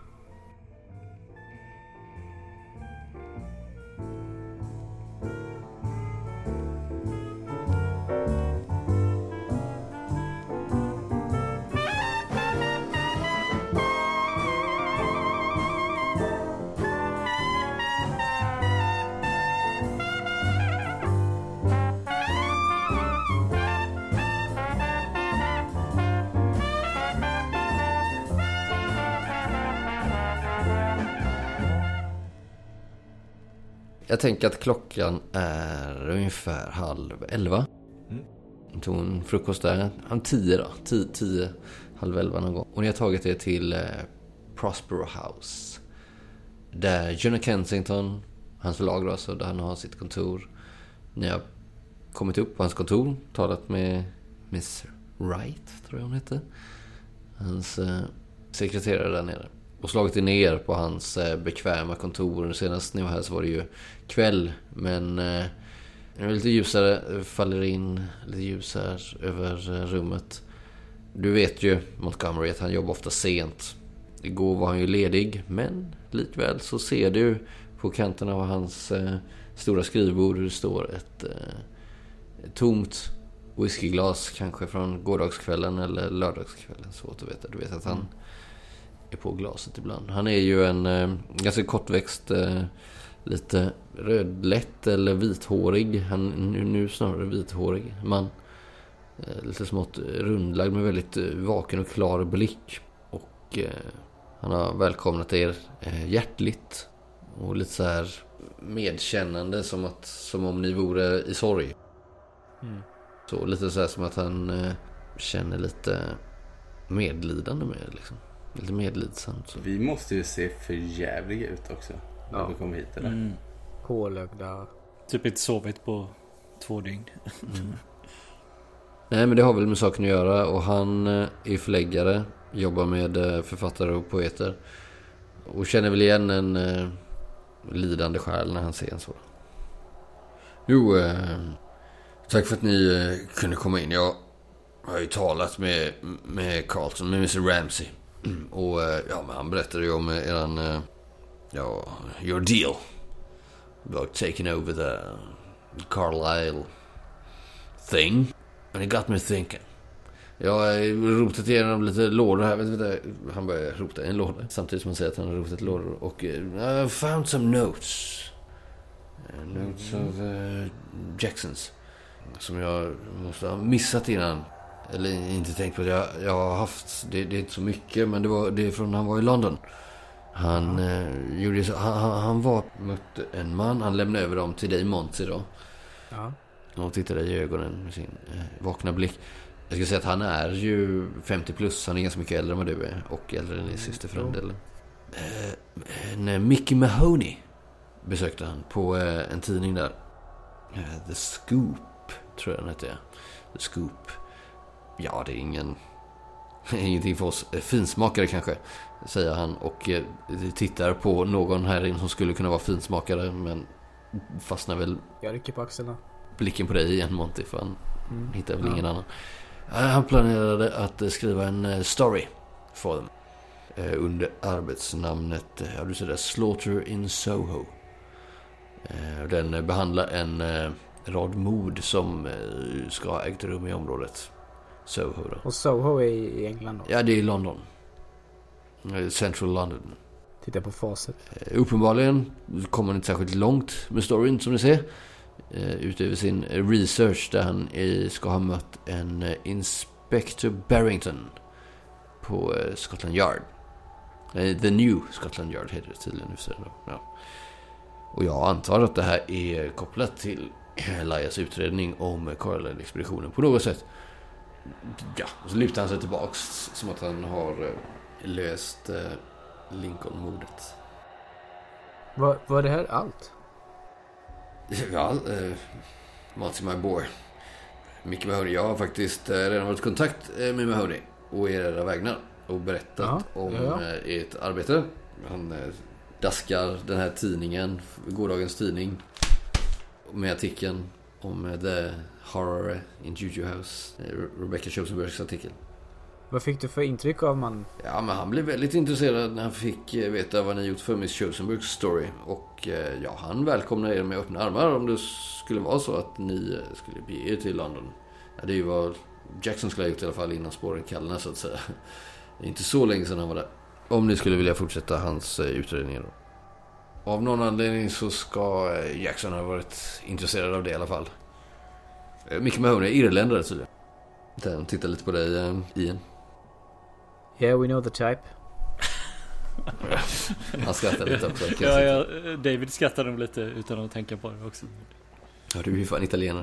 Jag tänker att klockan är ungefär 10:30. Jag tog en frukost där. 10 då. 10, 10:30 någon gång. Och ni har tagit er till Prospero House. Där Jonah Kensington, hans förlag då, så där han har sitt kontor. Ni har kommit upp på hans kontor. Talat med Miss Wright, tror jag hon heter. Hans sekreterare där nere. Och slagit er ner på hans bekväma kontor. Senast ni var här så var det ju kväll. Men det är lite ljusare. Faller in lite ljus här över rummet. Du vet ju, Montgomery, att han jobbar ofta sent. Igår var han ju ledig. Men likväl så ser du på kanten av hans stora skrivbord hur det står ett tomt whiskyglas. Kanske från gårdagskvällen eller lördagskvällen. Svårt att veta. Du vet att han är på glaset ibland. Han är ju en ganska kortväxt, lite rödlätt eller vithårig. Han nu snarare vithårig man. Lite smått rundlagd med väldigt vaken och klar blick. Och han har välkomnat er hjärtligt och lite så här medkännande, som om ni vore i sorg. Så lite så här som att han känner lite medlidande med liksom. Lite medlidsamt så. Vi måste ju se för jävliga ut också. När vi kommer hit eller? Pålögda. Typ inte sovit på 2 dygn. Nej, men det har väl med saken att göra. Och han är förläggare. Jobbar med författare och poeter. Och känner väl igen en lidande själ när han ser en så. Jo, tack för att ni kunde komma in. Jag har ju talat med Carlton, med Mr. Ramsey. Och ja, men han berättade ju om eran your deal about taking over the Carlisle thing. And it got me thinking. Jag har rotat igenom lite lådor här. Vet du, han börjar rota i en låda samtidigt som han säger att han har rotat lådor. Och I found some notes. Notes of Jacksons. Som jag måste ha missat innan. Eller inte tänkt på. Jag har haft. Det är inte så mycket. Men det är från när han var i London. Han gjorde så. Han mötte en man. Han lämnade över dem till dig, Monty då. Ja. Och tittade i ögonen med sin vakna blick. Jag ska säga att han är ju 50 plus. Han är ganska mycket äldre än vad du är. Och äldre än din syster för den delen. Mickey Mahoney besökte han på en tidning där. The Scoop tror jag den heter. The Scoop. Ja, det är ingenting för oss finsmakare kanske, säger han. Och tittar på någon här inne som skulle kunna vara finsmakare. Men fastnar väl Jag rycker på axlarna. blicken på dig igen, Monty, för han hittar väl ingen annan. Han planerade att skriva en story för dem under arbetsnamnet du ser det, Slaughter in Soho. Den behandlar en rad mord som ska ha ägt rum i området Soho då. Och Soho är i England då? Ja, det är i London. Central London. Titta på facit. Uppenbarligen kommer han inte särskilt långt med storyn som ni ser. Utöver sin research där han ska ha mött en Inspector Barrington på Scotland Yard. The New Scotland Yard heter det tydligen. Ja. Och jag antar att det här är kopplat till Elias utredning om Carlisle-expeditionen på något sätt. Ja, och så lutar han sig tillbaks som att han har löst Lincoln-mordet. Var det här allt? Ja, Monty my boy. Mickey Mahoney. Jag har faktiskt redan varit i kontakt med Mahoney och era vägnar och berättat om ert arbete. Han daskar den här tidningen, gårdagens tidning, med artikeln om The Horror in Juju House, Rebecca Chosenbergs artikel. Vad fick du för intryck av man? Ja, men han blev väldigt intresserad när han fick veta vad ni gjort för Miss Chosenbergs story. Och ja, han välkomnar er med öppna armar om det skulle vara så att ni skulle bege er till London. Ja, det är ju vad Jackson skulle ha gjort i alla fall innan spåren kallna så att säga. Det är inte så länge sedan han var där. Om ni skulle vilja fortsätta hans utredningar då. Av någon anledning så ska Jackson ha varit intresserad av det i alla fall. Mickey Mahoney är irländare tydligen. Den tittar lite på dig, Ian. Yeah, we know the type. Han skrattar lite också. Ja, David skrattar nog lite utan att tänka på det också. Ja, du är ju fan italienare.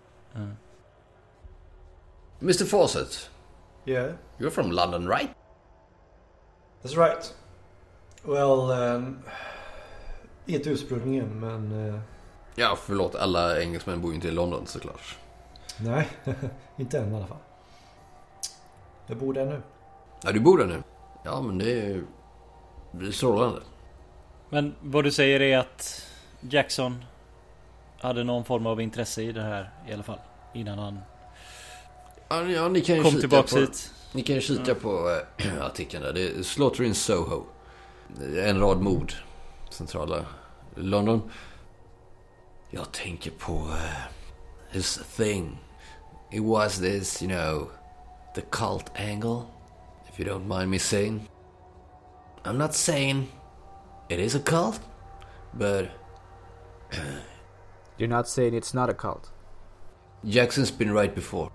Mr. Fawcett. Yeah, You're from London, right? that's right. Well, inte ursprungligen, men... Ja, förlåt. Alla engelsmän bor ju inte i London såklart. Nej, inte än i alla fall. Jag bor där nu. Ja, du bor där nu. Ja, men det är strålande. Men vad du säger är att Jackson hade någon form av intresse i det här i alla fall. Innan han Ja, ni kan ju kom tillbaka hit. Ni kan ju kika på artikeln där. Det är Slaughter in Soho. En rad mord. Centrala London. Jag tänker på his thing. It was this, you know, the cult angle. If you don't mind me saying. I'm not saying it is a cult, but You're not saying it's not a cult. Jackson's been right before.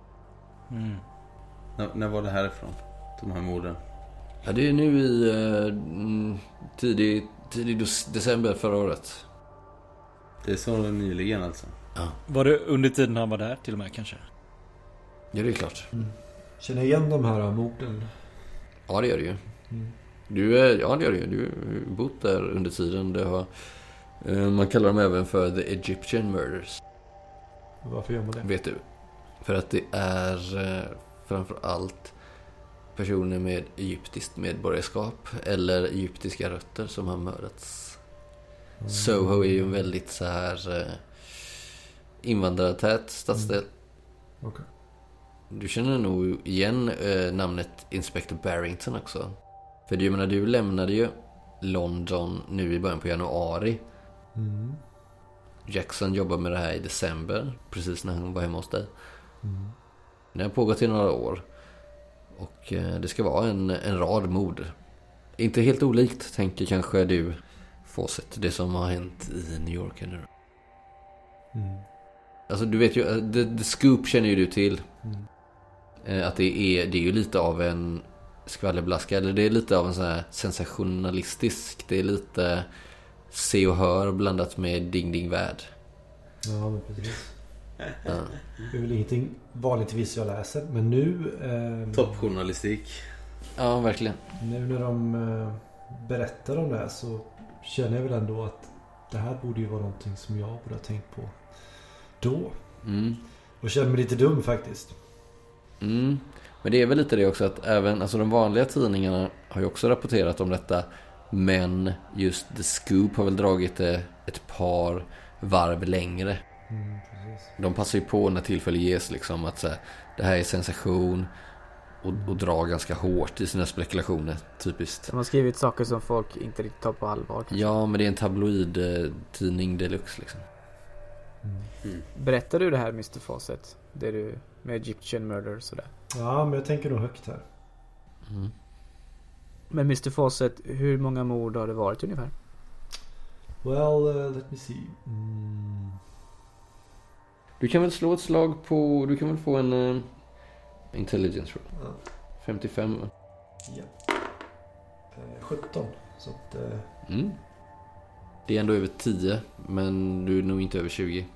När var det härifrån? De här morden? Ja, det är nu i tidig december förra året. Det är så nyligen alltså. Ja. Var det under tiden han var där till och med kanske? Ja, det är klart. Känner igen de här morden? Ja, det gör det ju. Ja, det gör det ju. Du har bott där under tiden. Det har, man kallar dem även för the Egyptian Murders. Varför gör man det? Vet du? För att det är framför allt personer med egyptiskt medborgarskap eller egyptiska rötter som har mördats. Soho är ju en väldigt så här invandrartät stadsdel. Okej. Du känner nog igen namnet Inspector Barrington också. För jag menar, du lämnade ju London nu i början på januari. Jackson jobbar med det här i december, precis när han var hemma hos dig. Det har pågått i några år. Och det ska vara en rad mord. Inte helt olikt, tänker kanske du, Fawcett, det som har hänt i New York nu. Alltså du vet ju, The Scoop känner ju du till. Att det är ju lite av en skvallerblaska, eller det är lite av en sån här sensationalistisk, det är lite se och hör blandat med ding värld. Ja, men precis. Ja. Det är väl ingenting vanligtvis jag läser, men nu... Toppjournalistik. Ja, verkligen. Nu när de berättar om det här så känner jag väl ändå att det här borde ju vara någonting som jag borde ha tänkt på då. Och känner mig lite dum faktiskt. Men det är väl lite det också att även, alltså de vanliga tidningarna har ju också rapporterat om detta, men just The Scoop har väl dragit det ett par varv längre. Precis. De passar ju på när tillfälle ges liksom att så här, det här är sensation och drar ganska hårt i sina spekulationer, typiskt. De har skrivit saker som folk inte riktigt tar på allvar kanske. Ja, men det är en tabloid-tidning deluxe liksom. Berättar du det här, Mr. Fawcett? Det du med Egyptian Murder och sådär. Ja, men jag tänker nog högt här. Men Mr. Fawcett, hur många mord har det varit ungefär? Well, let me see. Du kan väl slå ett slag på, du kan väl få en intelligence roll. 55. Ja. 17. Så att... Det är ändå över 10, men du är nog inte över 20.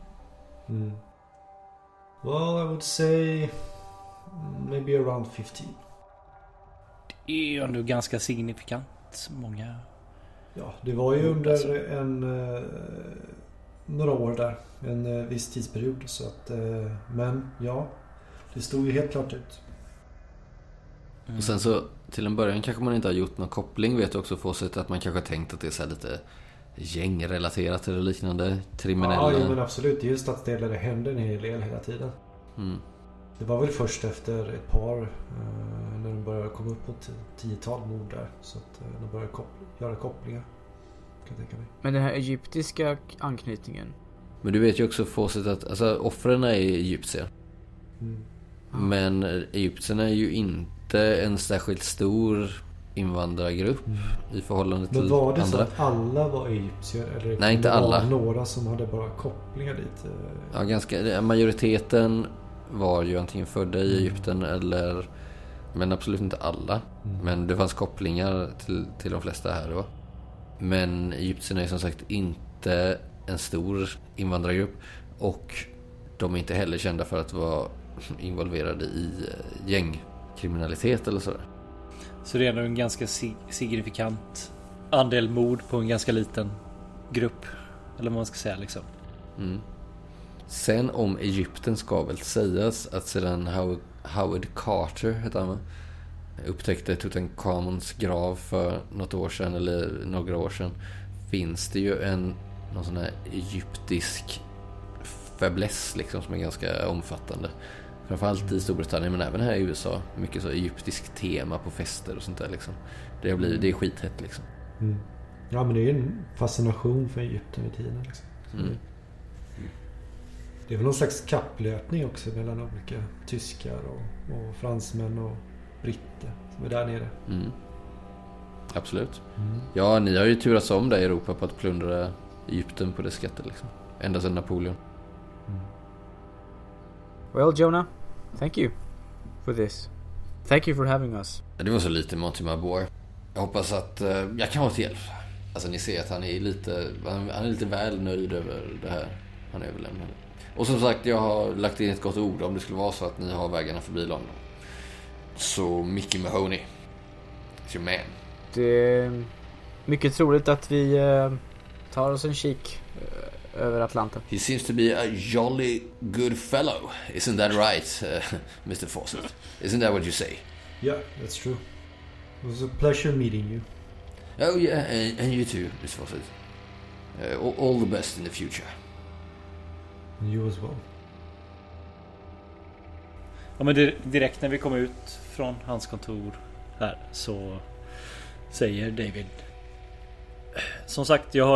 Well, I would say maybe around 15. Det är ju ändå ganska signifikant. Många... Ja, det var ju under några år där. En viss tidsperiod. Så att, men ja, det stod ju helt klart ut. Och sen så, till en början kanske man inte har gjort någon koppling, vet du också, få sig att man kanske har tänkt att det är så här lite gängrelaterat eller liknande, kriminella. Ja, men absolut. Det är ju stadsdelar där det händer en hel del hela tiden. Det var väl först efter ett par när de började komma upp på 10-tal mord där. Så att de började göra kopplingar. Kan jag tänka mig. Men den här egyptiska anknytningen. Men du vet ju också Fawcett att alltså, offren är egyptier. Men egyptierna är ju inte en särskilt stor invandrargrupp i förhållande till andra. Men var det så att alla var egyptier? Eller nej, inte alla. Några som hade bara kopplingar dit? Ja, ganska. Majoriteten var ju antingen födda i Egypten eller... Men absolut inte alla. Men det fanns kopplingar till de flesta här då. Men egyptierna är som sagt inte en stor invandrargrupp. Och de är inte heller kända för att vara involverade i gängkriminalitet eller sådär. Så det är ändå en ganska signifikant andel mord på en ganska liten grupp. Eller vad man ska säga liksom. Sen om Egypten ska väl sägas att sedan Howard Carter heter han, upptäckte Tutankhamons grav för något år sedan eller några år sedan, finns det ju någon sån här egyptisk fäbless liksom som är ganska omfattande. Framförallt i Storbritannien men även här i USA. Mycket så egyptisk tema på fester och sånt där liksom. Det är skithett liksom. Ja, men det är en fascination för Egypten i tiden liksom. Det är väl någon slags kapplöpning också mellan olika tyskar och fransmän och britter som är där nere. Absolut. Ja, ni har ju turats om där i Europa på att plundra Egypten på dess skatter liksom. Ända sedan Napoleon. Well, Jonah, thank you for this. Thank you for having us. Det var så lite Monty Mabor. Jag hoppas att jag kan vara till hjälp. Alltså ni ser att han är lite väl nöjd över det här han överlämnade. Och som sagt, jag har lagt in ett gott ord om det skulle vara så att ni har vägarna förbi London. Så Mickey Mahoney, it's your man. Det är mycket troligt att vi tar oss en kik över Atlanten. He seems to be a jolly good fellow. Isn't that right, Mr. Fawcett? Isn't that what you say? Yeah, that's true. It was a pleasure meeting you. Oh yeah, and you too, Mr. Fawcett. All the best in the future. And you as well. Ja, men direkt när vi kom ut från hans kontor här så säger David: som sagt, jag har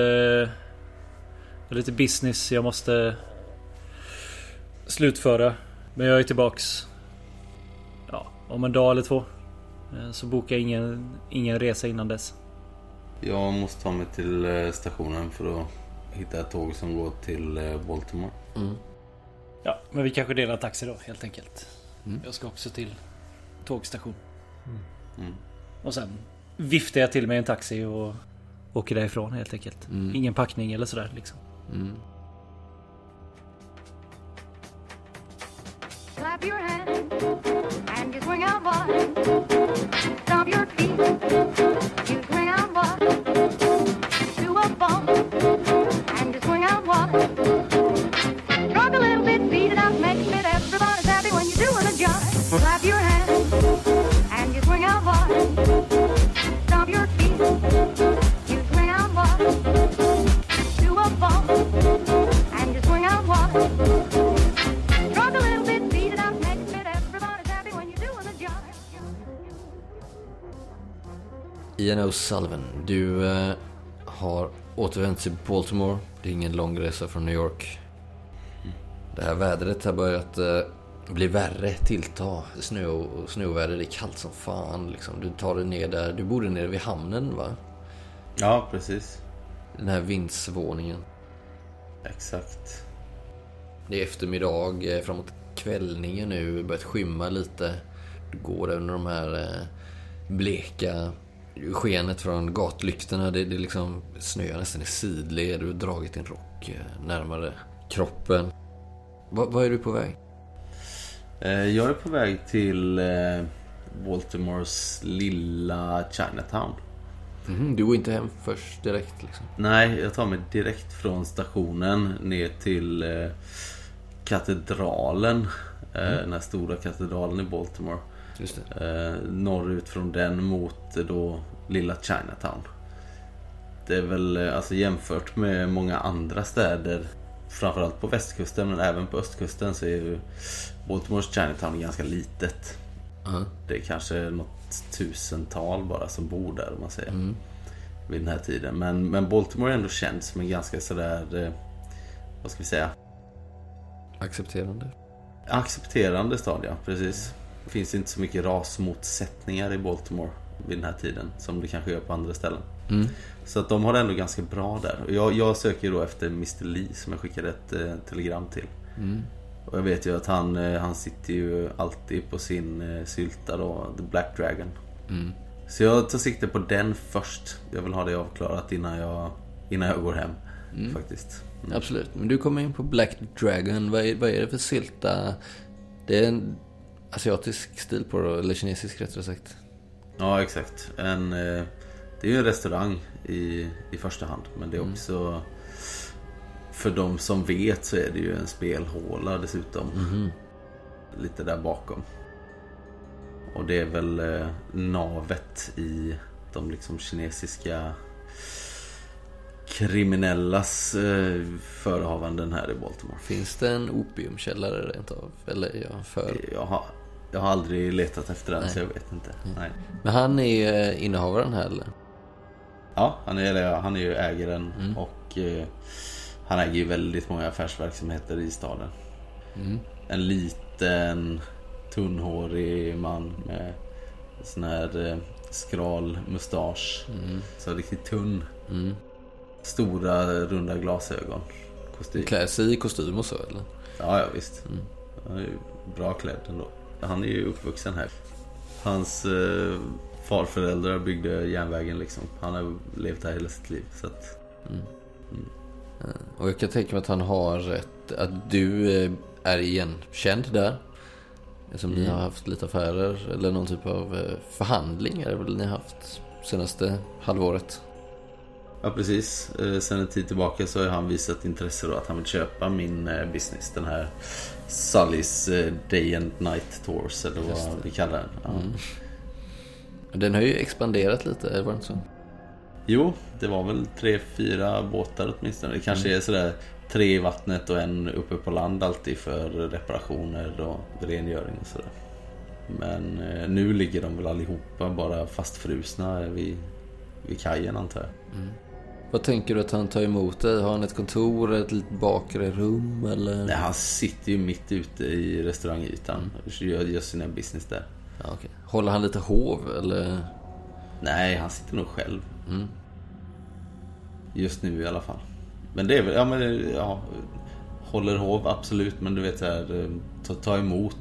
lite business jag måste slutföra. Men jag är tillbaks om en dag eller 2. Så bokar ingen resa innan dess. Jag måste ta mig till stationen för att hitta ett tåg som går till Baltimore. Ja, men vi kanske delar taxi då, helt enkelt. Jag ska också till tågstation. Och sen viftar jag till mig en taxi och åker därifrån, helt enkelt. Ingen packning eller sådär liksom. Clap your hands and you swing out wide. Stomp your feet, you swing out wide. Do a bump and you swing out wide. Rock a little bit, beat it out, make it fit. Everybody's happy when you're doing a jive. Clap your hands and you swing out wide. Stomp your feet, you swing out wide. Do a bump and you swing out wide. Rock a little bit, beat it out, make it fit. Everybody's happy when you're doing a jive. Ian O'Sullivan, du har återvänt till Baltimore. Det är ingen lång resa från New York. Det här vädret har börjat bli värre, tillta. Snöväder, det är kallt som fan liksom. Du tar dig ner där, du bodde nere vid hamnen, va? Ja, precis. Den här vindsvåningen. Exakt. Det är eftermiddag, framåt kvällningen nu, börjat skymma lite. Du går under de här bleka skenet från gatlyktorna. Det är liksom, snö nästan i sidled. Du har dragit din rock närmare kroppen. Vad är du på väg? Jag är på väg till Baltimores lilla Chinatown. Du går inte hem först direkt liksom? Nej, jag tar mig direkt från stationen ner till katedralen. Den här stora katedralen i Baltimore. Just det. Norrut från den mot då lilla Chinatown. Det är väl alltså jämfört med många andra städer, framförallt på västkusten men även på östkusten, så är ju Baltimores Chinatown ganska litet. Det är kanske något tusental bara som bor där, om man säger, vid den här tiden. Men Baltimore är ändå känd som en ganska sådär, vad ska vi säga, accepterande stad, ja, precis. Det finns inte så mycket rasmotsättningar i Baltimore vid den här tiden som det kanske gör på andra ställen. Så att de har det ändå ganska bra där. Och jag söker då efter Mr. Lee som jag skickade ett telegram till. Och jag vet ju att han sitter ju alltid på sin sylta då, The Black Dragon. Så jag tar sikte på den först. Jag vill ha det avklarat innan jag går hem faktiskt. Absolut, men du kommer in på Black Dragon. Vad är det för sylta? Det är en asiatisk stil på det, eller kinesisk rättare sagt. Ja, exakt. Det är ju en restaurang i första hand, men det är också, för de som vet, så är det ju en spelhåla dessutom. Lite där bakom. Och det är väl navet i de liksom kinesiska kriminellas förehavanden här i Baltimore. Finns det en opiumkällare rent av? Eller Jag har aldrig letat efter den. Nej. Så jag vet inte. Nej. Men han är innehavaren här, eller? Ja, han är ju ägaren. Och han äger ju väldigt många affärsverksamheter i staden. En liten tunnhårig man med sån här skral mustasch. Så riktigt tunn. Stora runda glasögon. Kostym. Klär sig i kostym och så, eller? Ja, visst. Han är ju bra klädd ändå. Han är ju uppvuxen här. Hans farföräldrar byggde järnvägen liksom. Han har levt här hela sitt liv, så att... Och jag kan tänka mig att han har ett att du är igenkänd där. Som ni har haft lite affärer eller någon typ av förhandling är det väl ni har haft senaste halvåret. Ja, precis. Sen en tid tillbaka så har han visat intresse då att han vill köpa min business. Den här Sullys Day and Night Tours eller vad vi kallar den. Ja. Den har ju expanderat lite, var det inte så? Jo, det var väl 3-4 båtar åtminstone. Det kanske är sådär 3 i vattnet och en uppe på land alltid för reparationer och rengöring och sådär. Men nu ligger de väl allihopa bara fastfrusna vid kajen antar jag. Vad tänker du att han tar emot dig? Har han ett kontor, ett litet bakre rum eller? Nej, han sitter ju mitt ute i restaurangytan och gör sina business där. Ja, okay. Håller han lite hov eller? Nej, han sitter nog själv. Just nu i alla fall. Men det är väl, håller hov absolut, men du vet så här, ta emot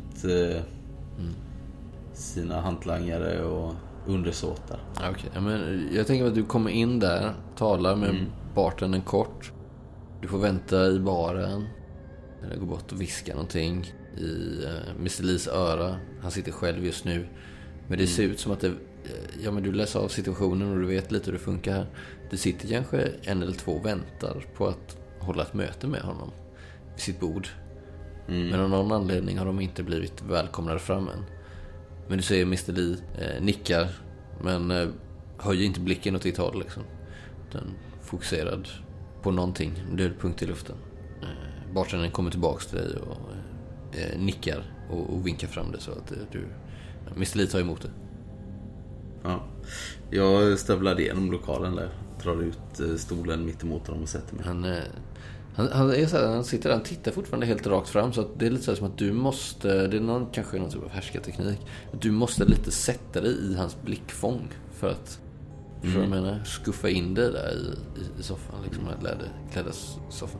sina hantlangare och undersåtar. Okay. Ja, men jag tänker att du kommer in där, talar med bartendern kort. Du får vänta i baren. Eller gå bort och viska någonting i Mr. Lees öra. Han sitter själv just nu. Men det ser ut som att det, ja, men du läser av situationen och du vet lite hur det funkar här. Det sitter kanske 1 eller 2 och väntar på att hålla ett möte med honom vid sitt bord. Men av någon anledning har de inte blivit välkomnade fram än. Men du ser Mr. Lee nickar, men höjer inte blicken åt ditt håll liksom. Den fokuserad på någonting, död punkt i luften. Bartendern kommer tillbaks till dig och nickar och vinkar fram det så att Mr. Lee tar emot det. Ja. Jag stövlar igenom lokalen där, drar ut stolen mitt emot honom och sätter mig. Han är så här, han sitter där, han tittar fortfarande helt rakt fram, så att det är lite så här som att du måste, det är kanske någon typ av härskarteknik, att du måste lite sätta dig i hans blickfång för att för jag menar, skuffa in dig där i soffan liksom, läderklädda soffan.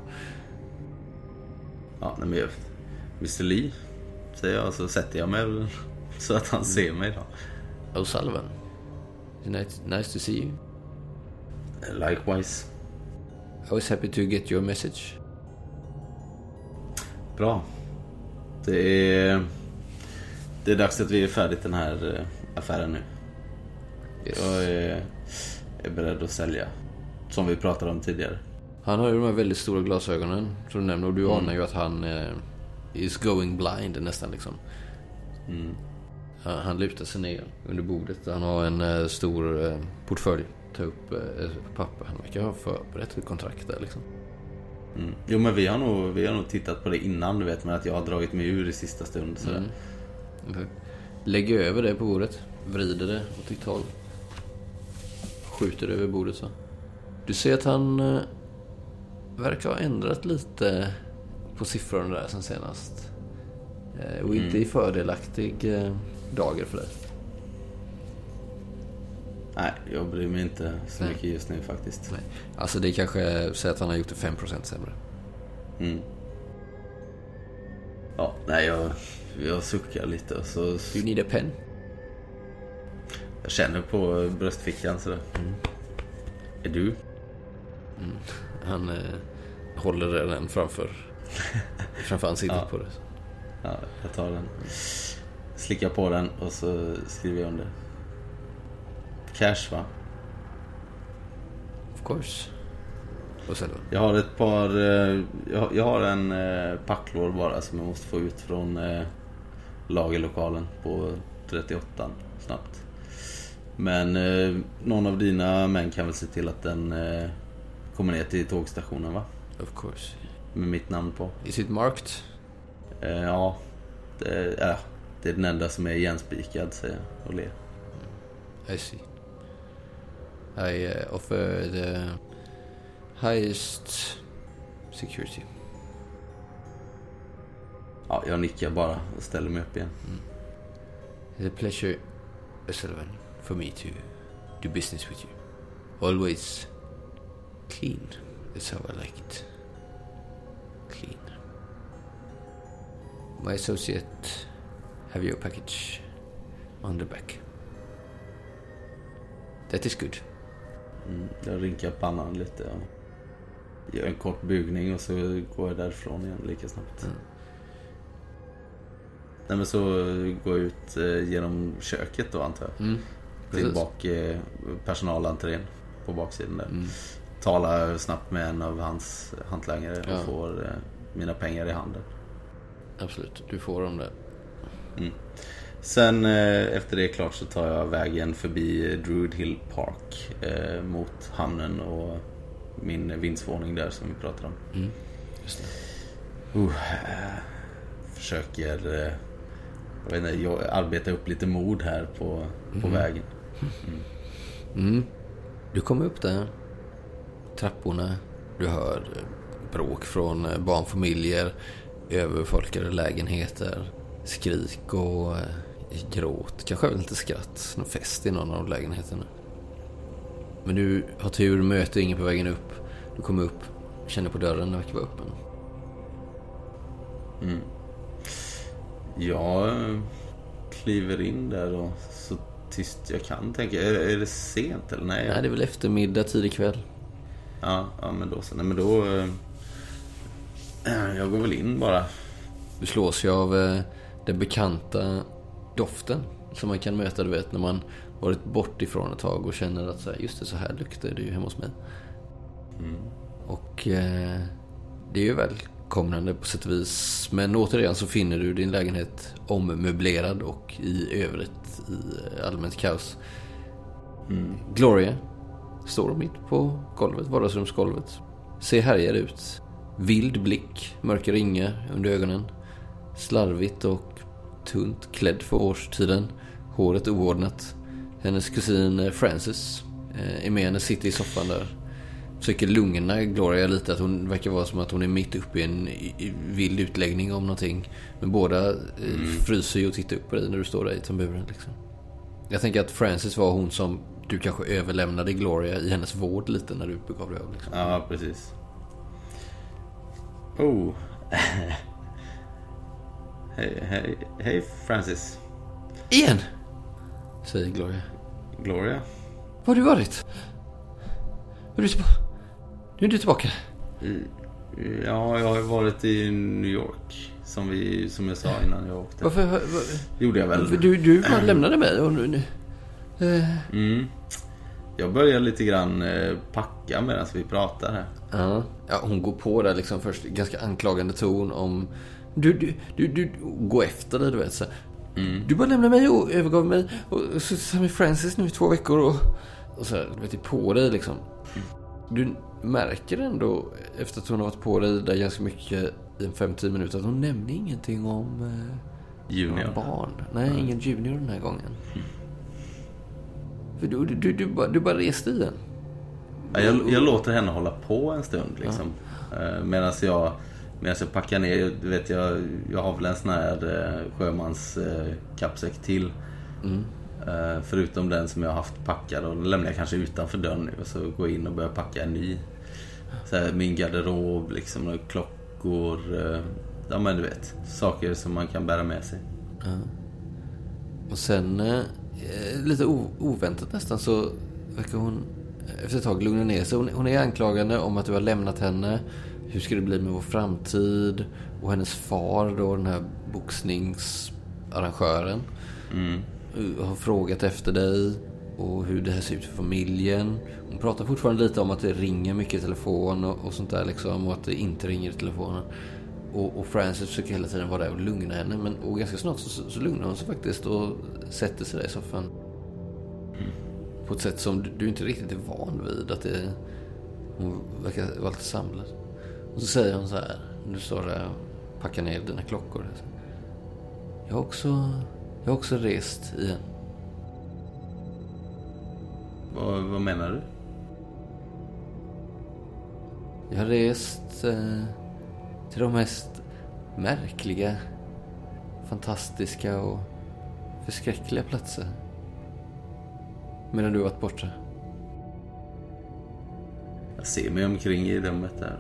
Ja, nej, men Mr. Lee säger jag, så sätter jag mig så att han ser mig då. O'Sullivan, nice to see you. Likewise. I was happy to get your message. Bra. Det är dags att vi är färdigt den här affären nu. Yes. Jag är beredd att sälja, som vi pratade om tidigare. Han har ju de här väldigt stora glasögonen som du nämnde, och du anar ju att han is going blind nästan liksom. Han lutar sig ner under bordet. Han har en stor portfölj. Ta upp papper. Han verkar ha förberett ett kontrakt där liksom. Jo, men vi har nog tittat på det innan, du vet, men att jag har dragit mig ur i sista stund sådär. Lägger över det på bordet, vrider det åt ditt håll, skjuter över bordet så. Du ser att han verkar ha ändrat lite på siffrorna där sen senast. Och inte i fördelaktig dagar för dig. Nej, jag bryr mig inte så mycket just nu faktiskt. Nej. Alltså det kanske säger att han har gjort det 5% sämre. Ja, nej, jag suckar lite och så... You need a pen. Jag känner på bröstfickan sådär. Är du? Han håller den framför ansiktet på det. Ja, jag tar den. Slickar på den och så skriver jag under. Cash, va? Of course. Och sen då? Jag har ett par... Jag har en packlår bara som jag måste få ut från lagerlokalen på 38 snabbt. Men någon av dina män kan väl se till att den kommer ner till tågstationen, va? Of course. Med mitt namn på. Is it marked? Ja, det är den enda som är igenspikad, säger jag och ler. I see. I offer the highest security. Ja, jag nickar bara och ställer mig upp igen. It's a pleasure, O'Sullivan, for me to do business with you. Always clean. That's how I like it. Clean. My associate have your package on the back. That is good. Jag rinkar pannan lite. gör en kort bugning och så går jag därifrån igen lika snabbt. Nej, men så går jag ut genom köket då, antar jag. Till bak personalentrén på baksidan där. Talar snabbt med en av hans hantlangare och får mina pengar i handen. Absolut, du får dem där. Sen efter det är klart så tar jag vägen förbi Druid Hill Park mot hamnen och min vindsvåning där som vi pratade om. Just det. Försöker jag vet inte, jag arbetar upp lite mod här på vägen. Du kommer upp där, trapporna, du hör bråk från barnfamiljer, överfolkade lägenheter, skrik och gråt, kanske väl lite skratt, någon fest i någon av lägenheterna. Men du har tur, möter ingen på vägen upp. Du kommer upp, känner på dörren, den verkar vara öppen. Jag kliver in där och så tyst jag kan tänka. Är det sent eller nej? Nej, det är väl eftermiddag, tidig kväll. Ja, men då så. Nej, men då jag går väl in bara. Du slås ju av den bekanta doften som man kan möta, du vet, när man varit bort ifrån ett tag och känner att så här, just det, så här luktar det ju hemma hos mig. Och det är ju välkomnande på sätt och vis. Men återigen så finner du din lägenhet ommöblerad och i övrigt i allmänt kaos. Gloria står mitt på golvet, vardagsrumsgolvet. Ser härjad ut. Vild blick, mörka ringar under ögonen. Slarvigt och tunt klädd för årstiden. Håret oordnat. Hennes kusin Frances är med henne, sitter i soffan där. Försöker lugna Gloria lite, att hon verkar vara som att hon är mitt uppe i en vild utläggning om någonting. Men båda fryser ju och tittar upp på dig när du står där i tamburen liksom. Jag tänker att Frances var hon som du kanske överlämnade Gloria i hennes vård lite när du begav dig av liksom. Ja, precis. Hej Francis. Igen, säger Gloria. Var har du varit? Nu är du tillbaka. Ja, jag har varit i New York som jag sa innan jag åkte. Varför? Gjorde jag väl. Du bara lämnade mig och nu. Jag börjar lite grann packa medan vi pratar här. Ja, hon går på där liksom först ganska anklagande ton om du går efter dig, du vet så. Du bara lämnade mig och övergav mig och så med Francis nu i 2 veckor och så här, du vet, på dig liksom. Du märker ändå efter att hon har varit på dig där ganska mycket i 5-10 minuter att hon nämnde ingenting om Junior barn. Nej, ingen Junior den här gången. För du bara reste igen. Jag låter henne hålla på en stund liksom. Medan jag packar ner, du vet, jag har väl en sån här sjömans kappsäck till. Förutom den som jag har haft packad, och den lämnar jag kanske utanför dörren nu och så går jag in och börjar packa en ny. Så här, min garderob liksom, och klockor, ja men du vet, saker som man kan bära med sig. Och sen lite oväntat nästan så verkar hon efter ett tag lugna ner sig. Hon är anklagande om att du har lämnat henne. Hur ska det bli med vår framtid? Och hennes far då, den här boxningsarrangören, har frågat efter dig och hur det här ser ut för familjen. Hon pratar fortfarande lite om att det ringer mycket i telefon och sånt där liksom, och att det inte ringer i telefonen. Och Frances försöker hela tiden vara där och lugna henne, och ganska snart så lugnar hon sig faktiskt och sätter sig där i soffan. På ett sätt som du inte riktigt är van vid, att hon verkar vara lite samlad. Och så säger hon så här, du står där och packar ner dina klockor. Jag har också rest igen. Vad menar du? Jag har rest till de mest märkliga, fantastiska och förskräckliga platser. Medan du har varit borta. Jag ser mig omkring i rummet där.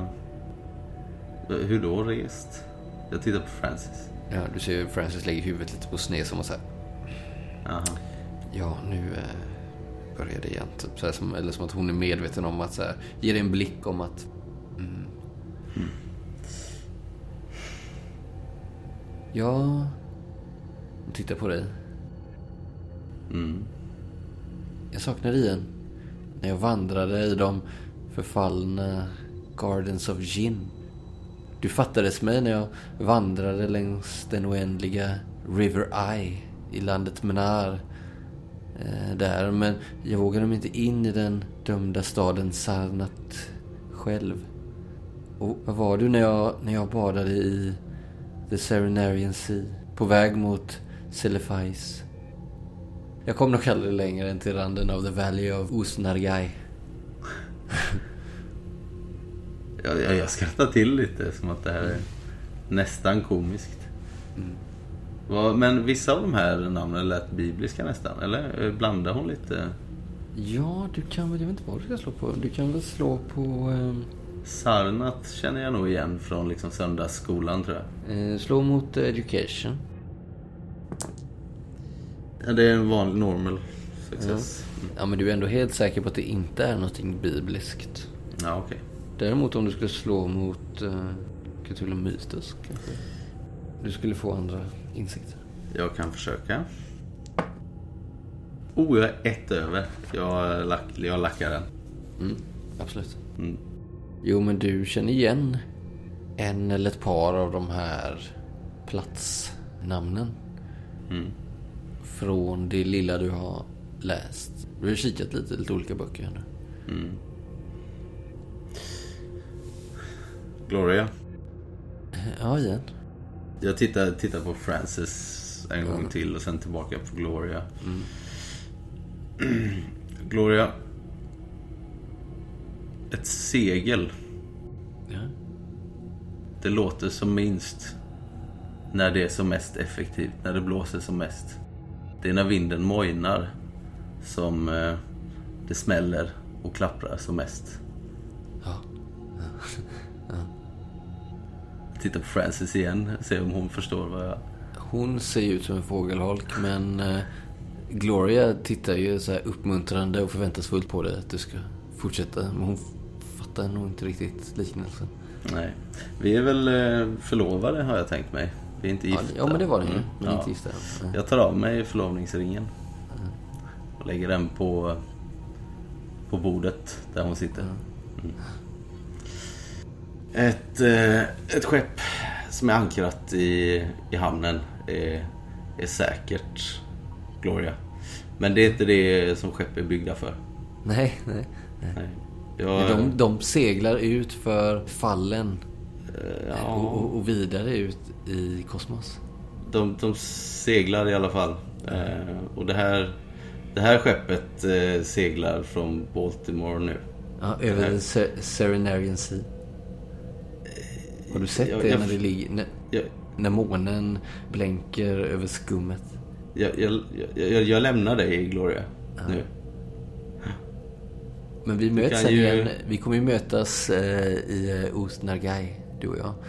Hur då rest? Jag tittar på Francis. Ja, du ser hur Francis lägger huvudet lite på sned som och så här. Aha. Ja, nu börjar det igen. Typ, så här, eller som att hon är medveten om att så här, ger en blick om att Ja, titta på dig. Jag saknar Ian. När jag vandrade i de förfallna Gardens of Jinn. Du fattades mig när jag vandrade längs den oändliga River Eye i landet Menar. Där, men jag vågade mig inte in i den dömda staden Sarnath själv. Och vad var du när jag badade i The Serenarian Sea på väg mot Celephais? Jag kom nog aldrig längre än till randen av The Valley of Usnargai. Jag skrattar till lite, som att det här är nästan komiskt. Men vissa av de här namnen lät bibliska nästan, eller blandar hon lite? Ja, du kan väl, jag vet inte vad du ska slå på. Du kan väl slå på... Sarnath känner jag nog igen från liksom söndagsskolan, tror jag. Slå mot education. Ja, det är en vanlig normal success. Ja, men du är ändå helt säker på att det inte är någonting bibliskt. Ja, okej. Däremot om du skulle slå mot Cthulhu Mythos kanske. Du skulle få andra insikter. Jag kan försöka. Jag är 1 över. Jag lackar den. Absolut. Jo, men du känner igen en eller ett par av de här platsnamnen. Från det lilla du har läst. Du har kikat lite olika böcker nu. Gloria. Ja, igen. Jag tittar på Frances en gång till och sen tillbaka på Gloria. Gloria. Ett segel. Ja. Det låter som minst när det är som mest effektivt, när det blåser som mest. Det är när vinden mojnar som det smäller och klapprar som mest. Ja. Titta på Frances igen, se om hon förstår vad jag... Hon ser ut som en fågelholk, men Gloria tittar ju så här uppmuntrande och förväntansfullt på dig att du ska fortsätta. Men hon fattar nog inte riktigt liknelsen. Nej, vi är väl förlovade, har jag tänkt mig. Vi är inte gifta. Ja, men det var det ju. Men inte gifta. Jag tar av mig förlovningsringen och lägger den på bordet där hon sitter. Ett skepp som är ankrat i hamnen är säkert, Gloria. Men det är inte det som skepp är byggda för. Nej. De seglar ut för fallen och vidare ut i kosmos. De seglar i alla fall. Och det här skeppet seglar från Baltimore nu. Ja, över Serenarian Sea. Har du sett det när det ligger... När månen blänker över skummet? Jag lämnar dig, Gloria, nu. Men vi möts sen igen. Vi kommer ju mötas i Usnargai, du och jag.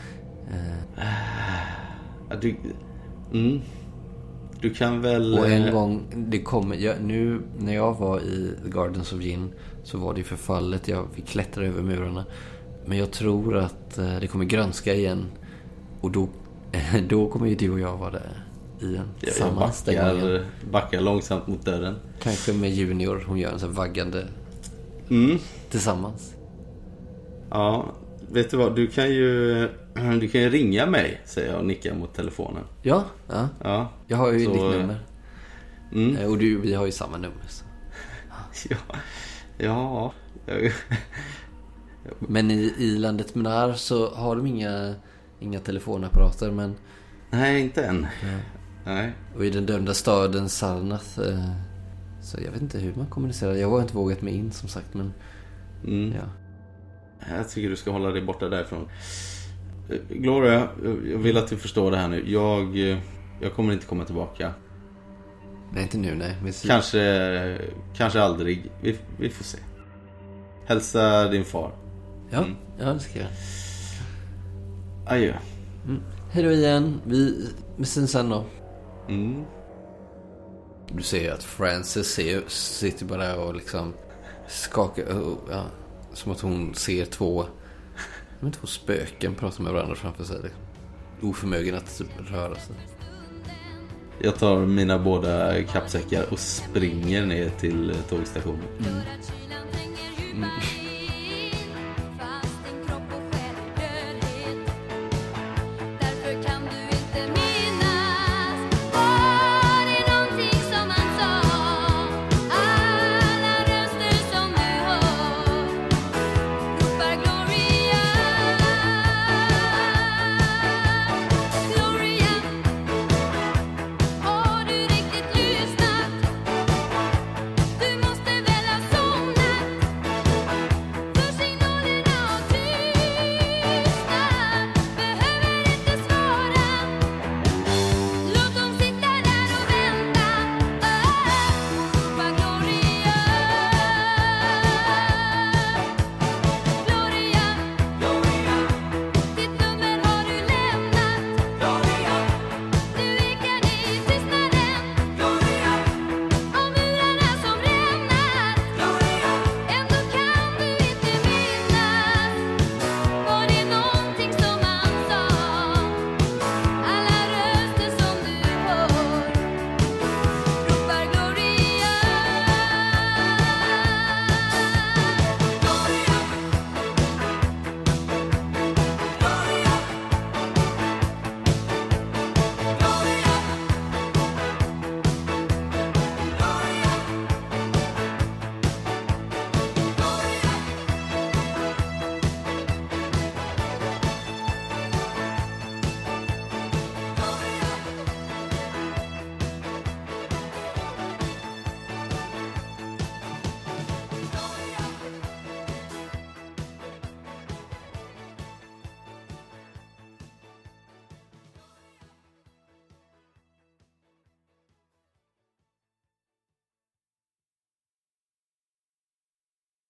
Du kan väl... Och en gång, det kommer... Nu när jag var i Gardens of Jinn så var det förfallet. Jag fick klättra över murarna. Men jag tror att det kommer grönska igen. Och då kommer ju du och jag vara där igen. Jag backar långsamt mot dörren. Kanske med Junior. Hon gör en sån här vaggande tillsammans. Ja, vet du vad? Du kan ju ringa mig, säger jag och nickar mot telefonen. Ja. Jag har ju ditt nummer. Och vi har ju samma nummer. Så. Ja. Men i landet Menar så har de inga telefonapparater, men... Nej, inte än. Nej. Och i den dömda staden Sarnath, så jag vet inte hur man kommunicerar. Jag har inte vågat mig in, som sagt, men... Ja. Jag tycker du ska hålla dig borta därifrån. Gloria, jag vill att du förstår det här nu. Jag kommer inte komma tillbaka. Nej, inte nu, nej. Kanske aldrig. Vi får se. Hälsa din far. Ja, det ska jag. Adjö. Hej då igen. Vi ses sen då. Du ser att Frances sitter bara och liksom skakar. Ja, som att hon ser två Men två spöken pratar med varandra framför sig. Oförmögen att röra sig. Jag tar mina båda kappsäckar och springer ner till tågstationen. Mm.